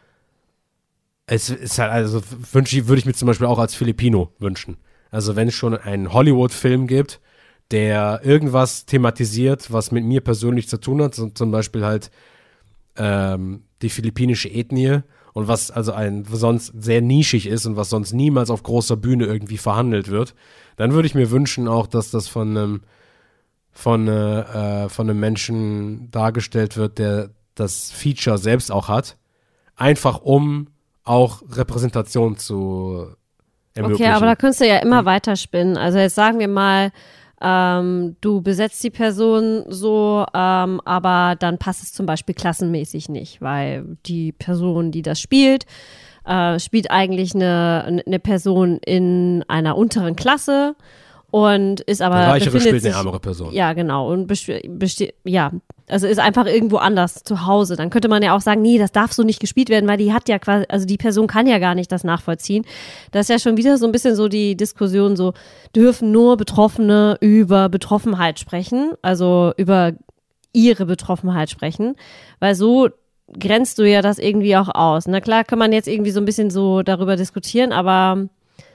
Es ist halt, also wünsche ich, würde ich mir zum Beispiel auch als Filipino wünschen. Also wenn es schon einen Hollywood-Film gibt, der irgendwas thematisiert, was mit mir persönlich zu tun hat, so zum Beispiel halt ähm, die philippinische Ethnie und was also ein sonst sehr nischig ist und was sonst niemals auf großer Bühne irgendwie verhandelt wird, dann würde ich mir wünschen auch, dass das von einem von, äh, von einem Menschen dargestellt wird, der das Feature selbst auch hat, einfach um auch Repräsentation zu ermöglichen. Okay, aber da könntest du ja immer weiterspinnen. Also jetzt sagen wir mal, ähm, du besetzt die Person so, ähm, aber dann passt es zum Beispiel klassenmäßig nicht, weil die Person, die das spielt, äh, spielt eigentlich eine, eine Person in einer unteren Klasse und ist aber der Reichere befindet spielt sich, eine ärmere Person. Ja, genau. Und besti- besti- ja, also ist einfach irgendwo anders zu Hause. Dann könnte man ja auch sagen, nee, das darf so nicht gespielt werden, weil die hat ja quasi, also die Person kann ja gar nicht das nachvollziehen. Das ist ja schon wieder so ein bisschen so die Diskussion, so dürfen nur Betroffene über Betroffenheit sprechen, also über ihre Betroffenheit sprechen, weil so grenzt du ja das irgendwie auch aus. Na klar kann man jetzt irgendwie so ein bisschen so darüber diskutieren, aber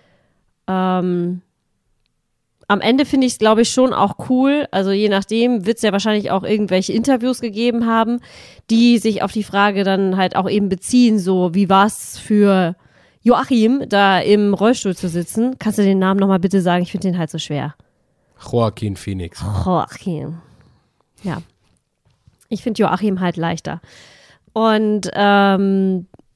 ähm, am Ende finde ich es, glaube ich, schon auch cool, also je nachdem wird es ja wahrscheinlich auch irgendwelche Interviews gegeben haben, die sich auf die Frage dann halt auch eben beziehen, so wie war es für Joachim, da im Rollstuhl zu sitzen. Kannst du den Namen nochmal bitte sagen? Ich finde den halt so schwer. Joaquin Phoenix. Joachim. Ja. Ich finde Joachim halt leichter. Und ähm,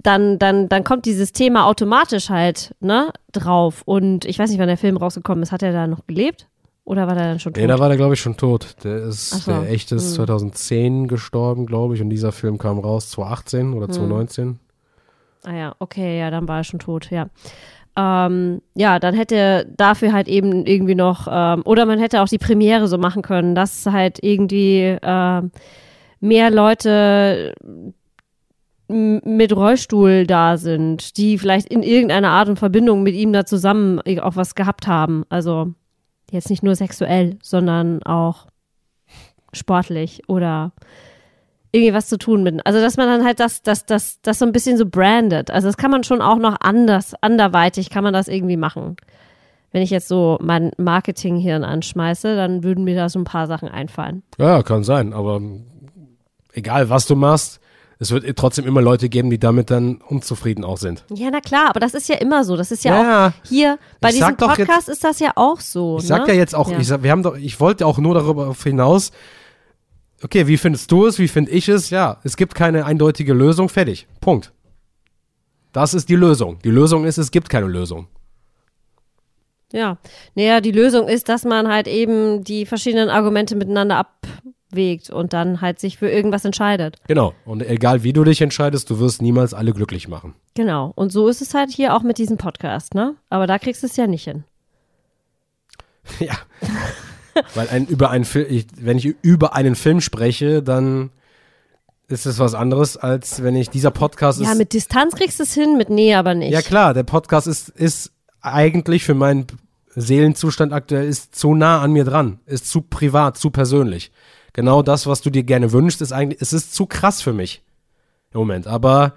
dann, dann, dann kommt dieses Thema automatisch halt, ne, drauf. Und ich weiß nicht, wann der Film rausgekommen ist. Hat er da noch gelebt? Oder war der dann schon tot? Nee, da war der, glaube ich, schon tot. Der ist, Ach so. der echte ist Hm. zweitausendzehn gestorben, glaube ich. Und dieser Film kam raus zweitausendachtzehn oder zweitausendneunzehn. Ah ja, okay, ja, dann war er schon tot, ja. Ähm, ja, dann hätte dafür halt eben irgendwie noch, ähm, oder man hätte auch die Premiere so machen können, dass halt irgendwie ähm, mehr Leute m- mit Rollstuhl da sind, die vielleicht in irgendeiner Art und Verbindung mit ihm da zusammen auch was gehabt haben. Also jetzt nicht nur sexuell, sondern auch sportlich oder irgendwie was zu tun mit. Also dass man dann halt das, das, das, das so ein bisschen so brandet. Also das kann man schon auch noch anders, anderweitig kann man das irgendwie machen. Wenn ich jetzt so mein Marketinghirn anschmeiße, dann würden mir da so ein paar Sachen einfallen. Ja, kann sein. Aber egal, was du machst, es wird trotzdem immer Leute geben, die damit dann unzufrieden auch sind. Ja, na klar, aber das ist ja immer so. Das ist ja, Ja, auch hier bei ich diesem sag doch Podcast ist das ja auch so. Ich sag ne? ja jetzt auch, Ja. Ich, sag, wir haben doch, ich wollte auch nur darüber hinaus, okay, wie findest du es, wie finde ich es? Ja, es gibt keine eindeutige Lösung, fertig, Punkt. Das ist die Lösung. Die Lösung ist, es gibt keine Lösung. Ja, naja, die Lösung ist, dass man halt eben die verschiedenen Argumente miteinander abwägt und dann halt sich für irgendwas entscheidet. Genau, und egal wie du dich entscheidest, du wirst niemals alle glücklich machen. Genau, und so ist es halt hier auch mit diesem Podcast, ne? Aber da kriegst du es ja nicht hin. Ja, weil ein, über einen Film, ich, wenn ich über einen Film spreche, dann ist es was anderes, als wenn ich, dieser Podcast Ja, ist, mit Distanz kriegst du es hin, mit Nähe aber nicht. ja klar, der Podcast ist, ist eigentlich für meinen Seelenzustand aktuell ist zu nah an mir dran, ist zu privat, zu persönlich. Genau das, was du dir gerne wünschst, ist eigentlich, es ist zu krass für mich im Moment, aber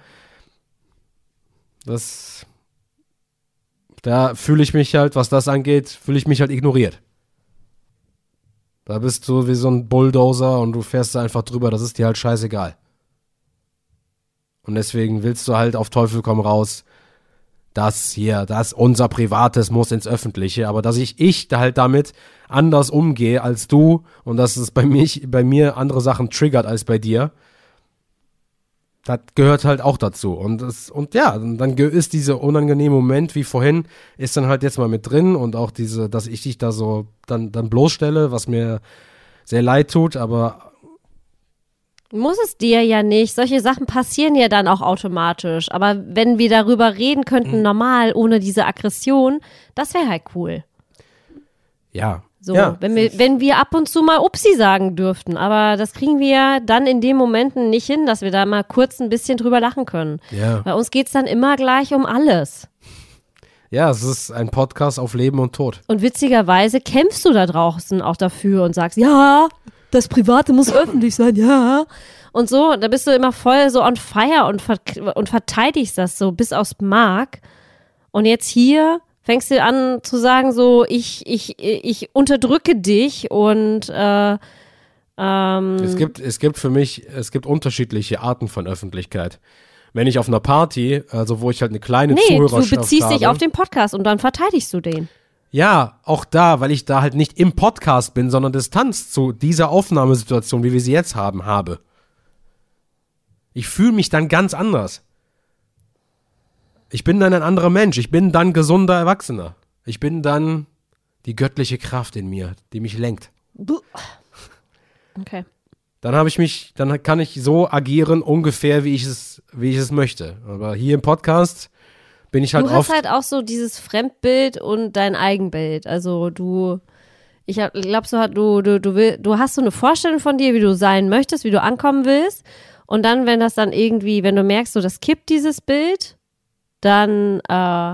das, da fühle ich mich halt, was das angeht, fühle ich mich halt ignoriert. Da bist du wie so ein Bulldozer und du fährst da einfach drüber, das ist dir halt scheißegal. Und deswegen willst du halt auf Teufel komm raus, das hier, das unser Privates muss ins Öffentliche, aber dass ich, ich da halt damit anders umgehe als du und dass es bei mich, bei mir andere Sachen triggert als bei dir, das gehört halt auch dazu. Und das, und ja, dann ge- ist dieser unangenehme Moment wie vorhin, ist dann halt jetzt mal mit drin und auch diese, dass ich dich da so dann, dann bloßstelle, was mir sehr leid tut, aber Muss es dir ja nicht. Solche Sachen passieren ja dann auch automatisch. Aber wenn wir darüber reden könnten, normal, ohne diese Aggression, das wäre halt cool. ja. So, ja. wenn wir, wenn wir ab und zu mal Upsi sagen dürften. Aber das kriegen wir dann in den Momenten nicht hin, dass wir da mal kurz ein bisschen drüber lachen können. Ja. Bei uns geht's dann immer gleich um alles. Ja, es ist ein Podcast auf Leben und Tod. Und witzigerweise kämpfst du da draußen auch dafür und sagst, ja, das Private muss öffentlich sein, ja. Und so, da bist du immer voll so on fire und, ver und verteidigst das so bis aufs Mark. Und jetzt hier fängst du an zu sagen so, ich, ich, ich unterdrücke dich und äh, ähm, Es gibt, es gibt für mich, es gibt unterschiedliche Arten von Öffentlichkeit. Wenn ich auf einer Party, also wo ich halt eine kleine nee, Zuhörerschaft du beziehst habe, dich auf den Podcast und dann verteidigst du den. ja, auch da, weil ich da halt nicht im Podcast bin, sondern Distanz zu dieser Aufnahmesituation, wie wir sie jetzt haben, habe. Ich fühle mich dann ganz anders. Ich bin dann ein anderer Mensch. Ich bin dann gesunder Erwachsener. Ich bin dann die göttliche Kraft in mir, die mich lenkt. Okay. Dann habe ich mich, dann kann ich so agieren, ungefähr wie ich es, wie ich es möchte. Aber hier im Podcast bin ich halt Du hast oft. halt auch so dieses Fremdbild und dein Eigenbild. Also du, ich glaube so, du, du, du, will, du hast so eine Vorstellung von dir, wie du sein möchtest, wie du ankommen willst. Und dann, wenn das dann irgendwie, wenn du merkst, so das kippt dieses Bild, dann, äh,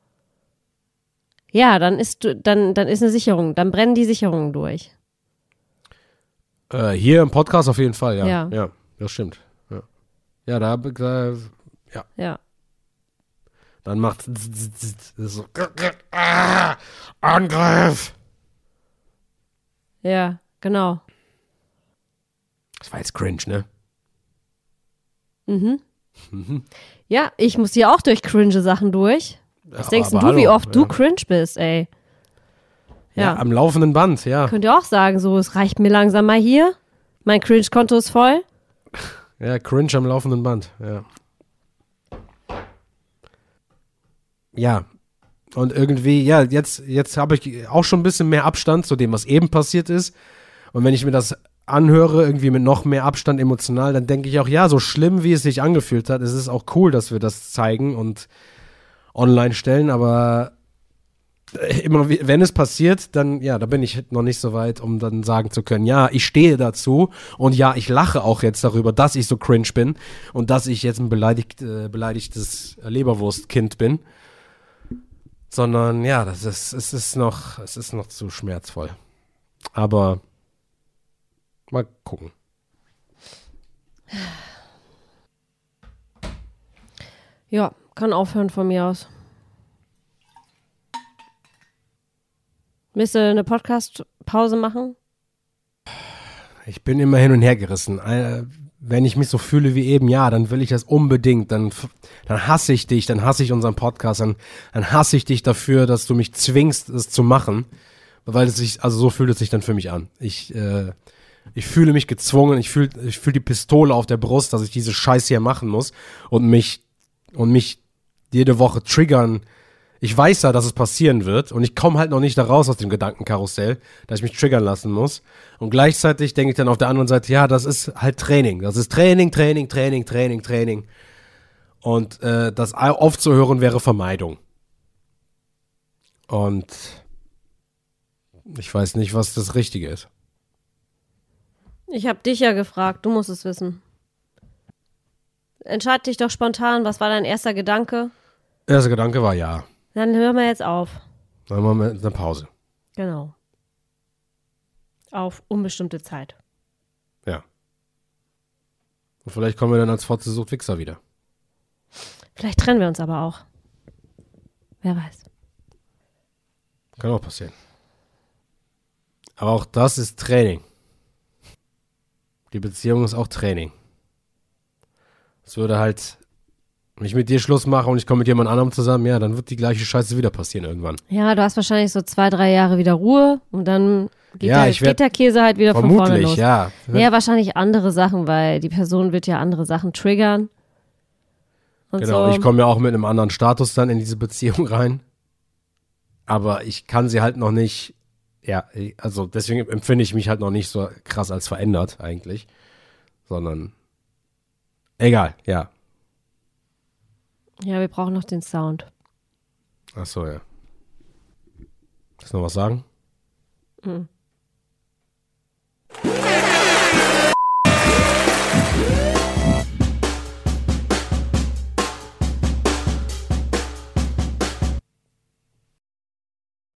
ja, dann ist, du- dann, dann ist eine Sicherung, dann brennen die Sicherungen durch. Äh, hier im Podcast auf jeden Fall, ja. Ja. Ja, das stimmt. Ja, ja da, da ja. Ja. Dann macht so ah, Angriff. Ja, genau. Das war jetzt cringe, ne? Ja, ich muss hier auch durch cringe Sachen durch. Was Ja, denkst aber denn du, wie hallo, oft du ja. cringe bist, ey? Ja. Ja. am laufenden Band, ja. Könnt ihr auch sagen, so, es reicht mir langsam mal hier. Mein Cringe-Konto ist voll. Ja, cringe am laufenden Band, ja. ja, und irgendwie, ja, jetzt, jetzt habe ich auch schon ein bisschen mehr Abstand zu dem, was eben passiert ist. Und wenn ich mir das anhöre, irgendwie mit noch mehr Abstand emotional, dann denke ich auch, ja, so schlimm, wie es sich angefühlt hat, es ist auch cool, dass wir das zeigen und online stellen, aber immer, wenn es passiert, dann, ja, da bin ich noch nicht so weit, um dann sagen zu können, ja, ich stehe dazu und ja, ich lache auch jetzt darüber, dass ich so cringe bin und dass ich jetzt ein beleidigt, äh, beleidigtes Leberwurstkind bin, sondern, ja, das ist, es ist noch, es ist noch zu schmerzvoll. Aber mal gucken. Ja, kann aufhören von mir aus. Willst du eine Podcast-Pause machen? Ich bin immer hin und her gerissen. Äh, Wenn ich mich so fühle wie eben, ja, dann will ich das unbedingt. Dann, dann hasse ich dich, dann hasse ich unseren Podcast, dann, dann hasse ich dich dafür, dass du mich zwingst, es zu machen. Weil es sich, also so fühlt es sich dann für mich an. Ich, äh, ich fühle mich gezwungen, ich fühle ich fühl die Pistole auf der Brust, dass ich diese Scheiße hier machen muss und mich, und mich jede Woche triggern. Ich weiß ja, dass es passieren wird und ich komme halt noch nicht da raus aus dem Gedankenkarussell, dass ich mich triggern lassen muss. Und gleichzeitig denke ich dann auf der anderen Seite, ja, das ist halt Training. Das ist Training, Training, Training, Training, Training. Und äh, das aufzuhören wäre Vermeidung. Und ich weiß nicht, was das Richtige ist. Ich habe dich ja gefragt, du musst es wissen. Entscheid dich doch spontan, was war dein erster Gedanke? Erster Gedanke war ja. Dann hören wir jetzt auf. Dann machen wir eine Pause. Genau. Auf unbestimmte Zeit. Ja. Und vielleicht kommen wir dann als fortgesucht Wichser wieder. Vielleicht trennen wir uns aber auch. Wer weiß. Kann auch passieren. Aber auch das ist Training. Die Beziehung ist auch Training. Es würde halt, wenn ich mit dir Schluss mache und ich komme mit jemand anderem zusammen, ja, dann wird die gleiche Scheiße wieder passieren irgendwann. Ja, du hast wahrscheinlich so zwei, drei Jahre wieder Ruhe und dann geht, Ja, der, ich werd- geht der Käse halt wieder von vorne Vermutlich, los. ja. Ja, wahrscheinlich andere Sachen, weil die Person wird ja andere Sachen triggern. Und Genau, so. ich komme ja auch mit einem anderen Status dann in diese Beziehung rein. Aber ich kann sie halt noch nicht, ja, also deswegen empfinde ich mich halt noch nicht so krass als verändert eigentlich. Sondern, egal, ja. Ja, wir brauchen noch den Sound. Ach so, ja. Willst du noch was sagen? Mhm.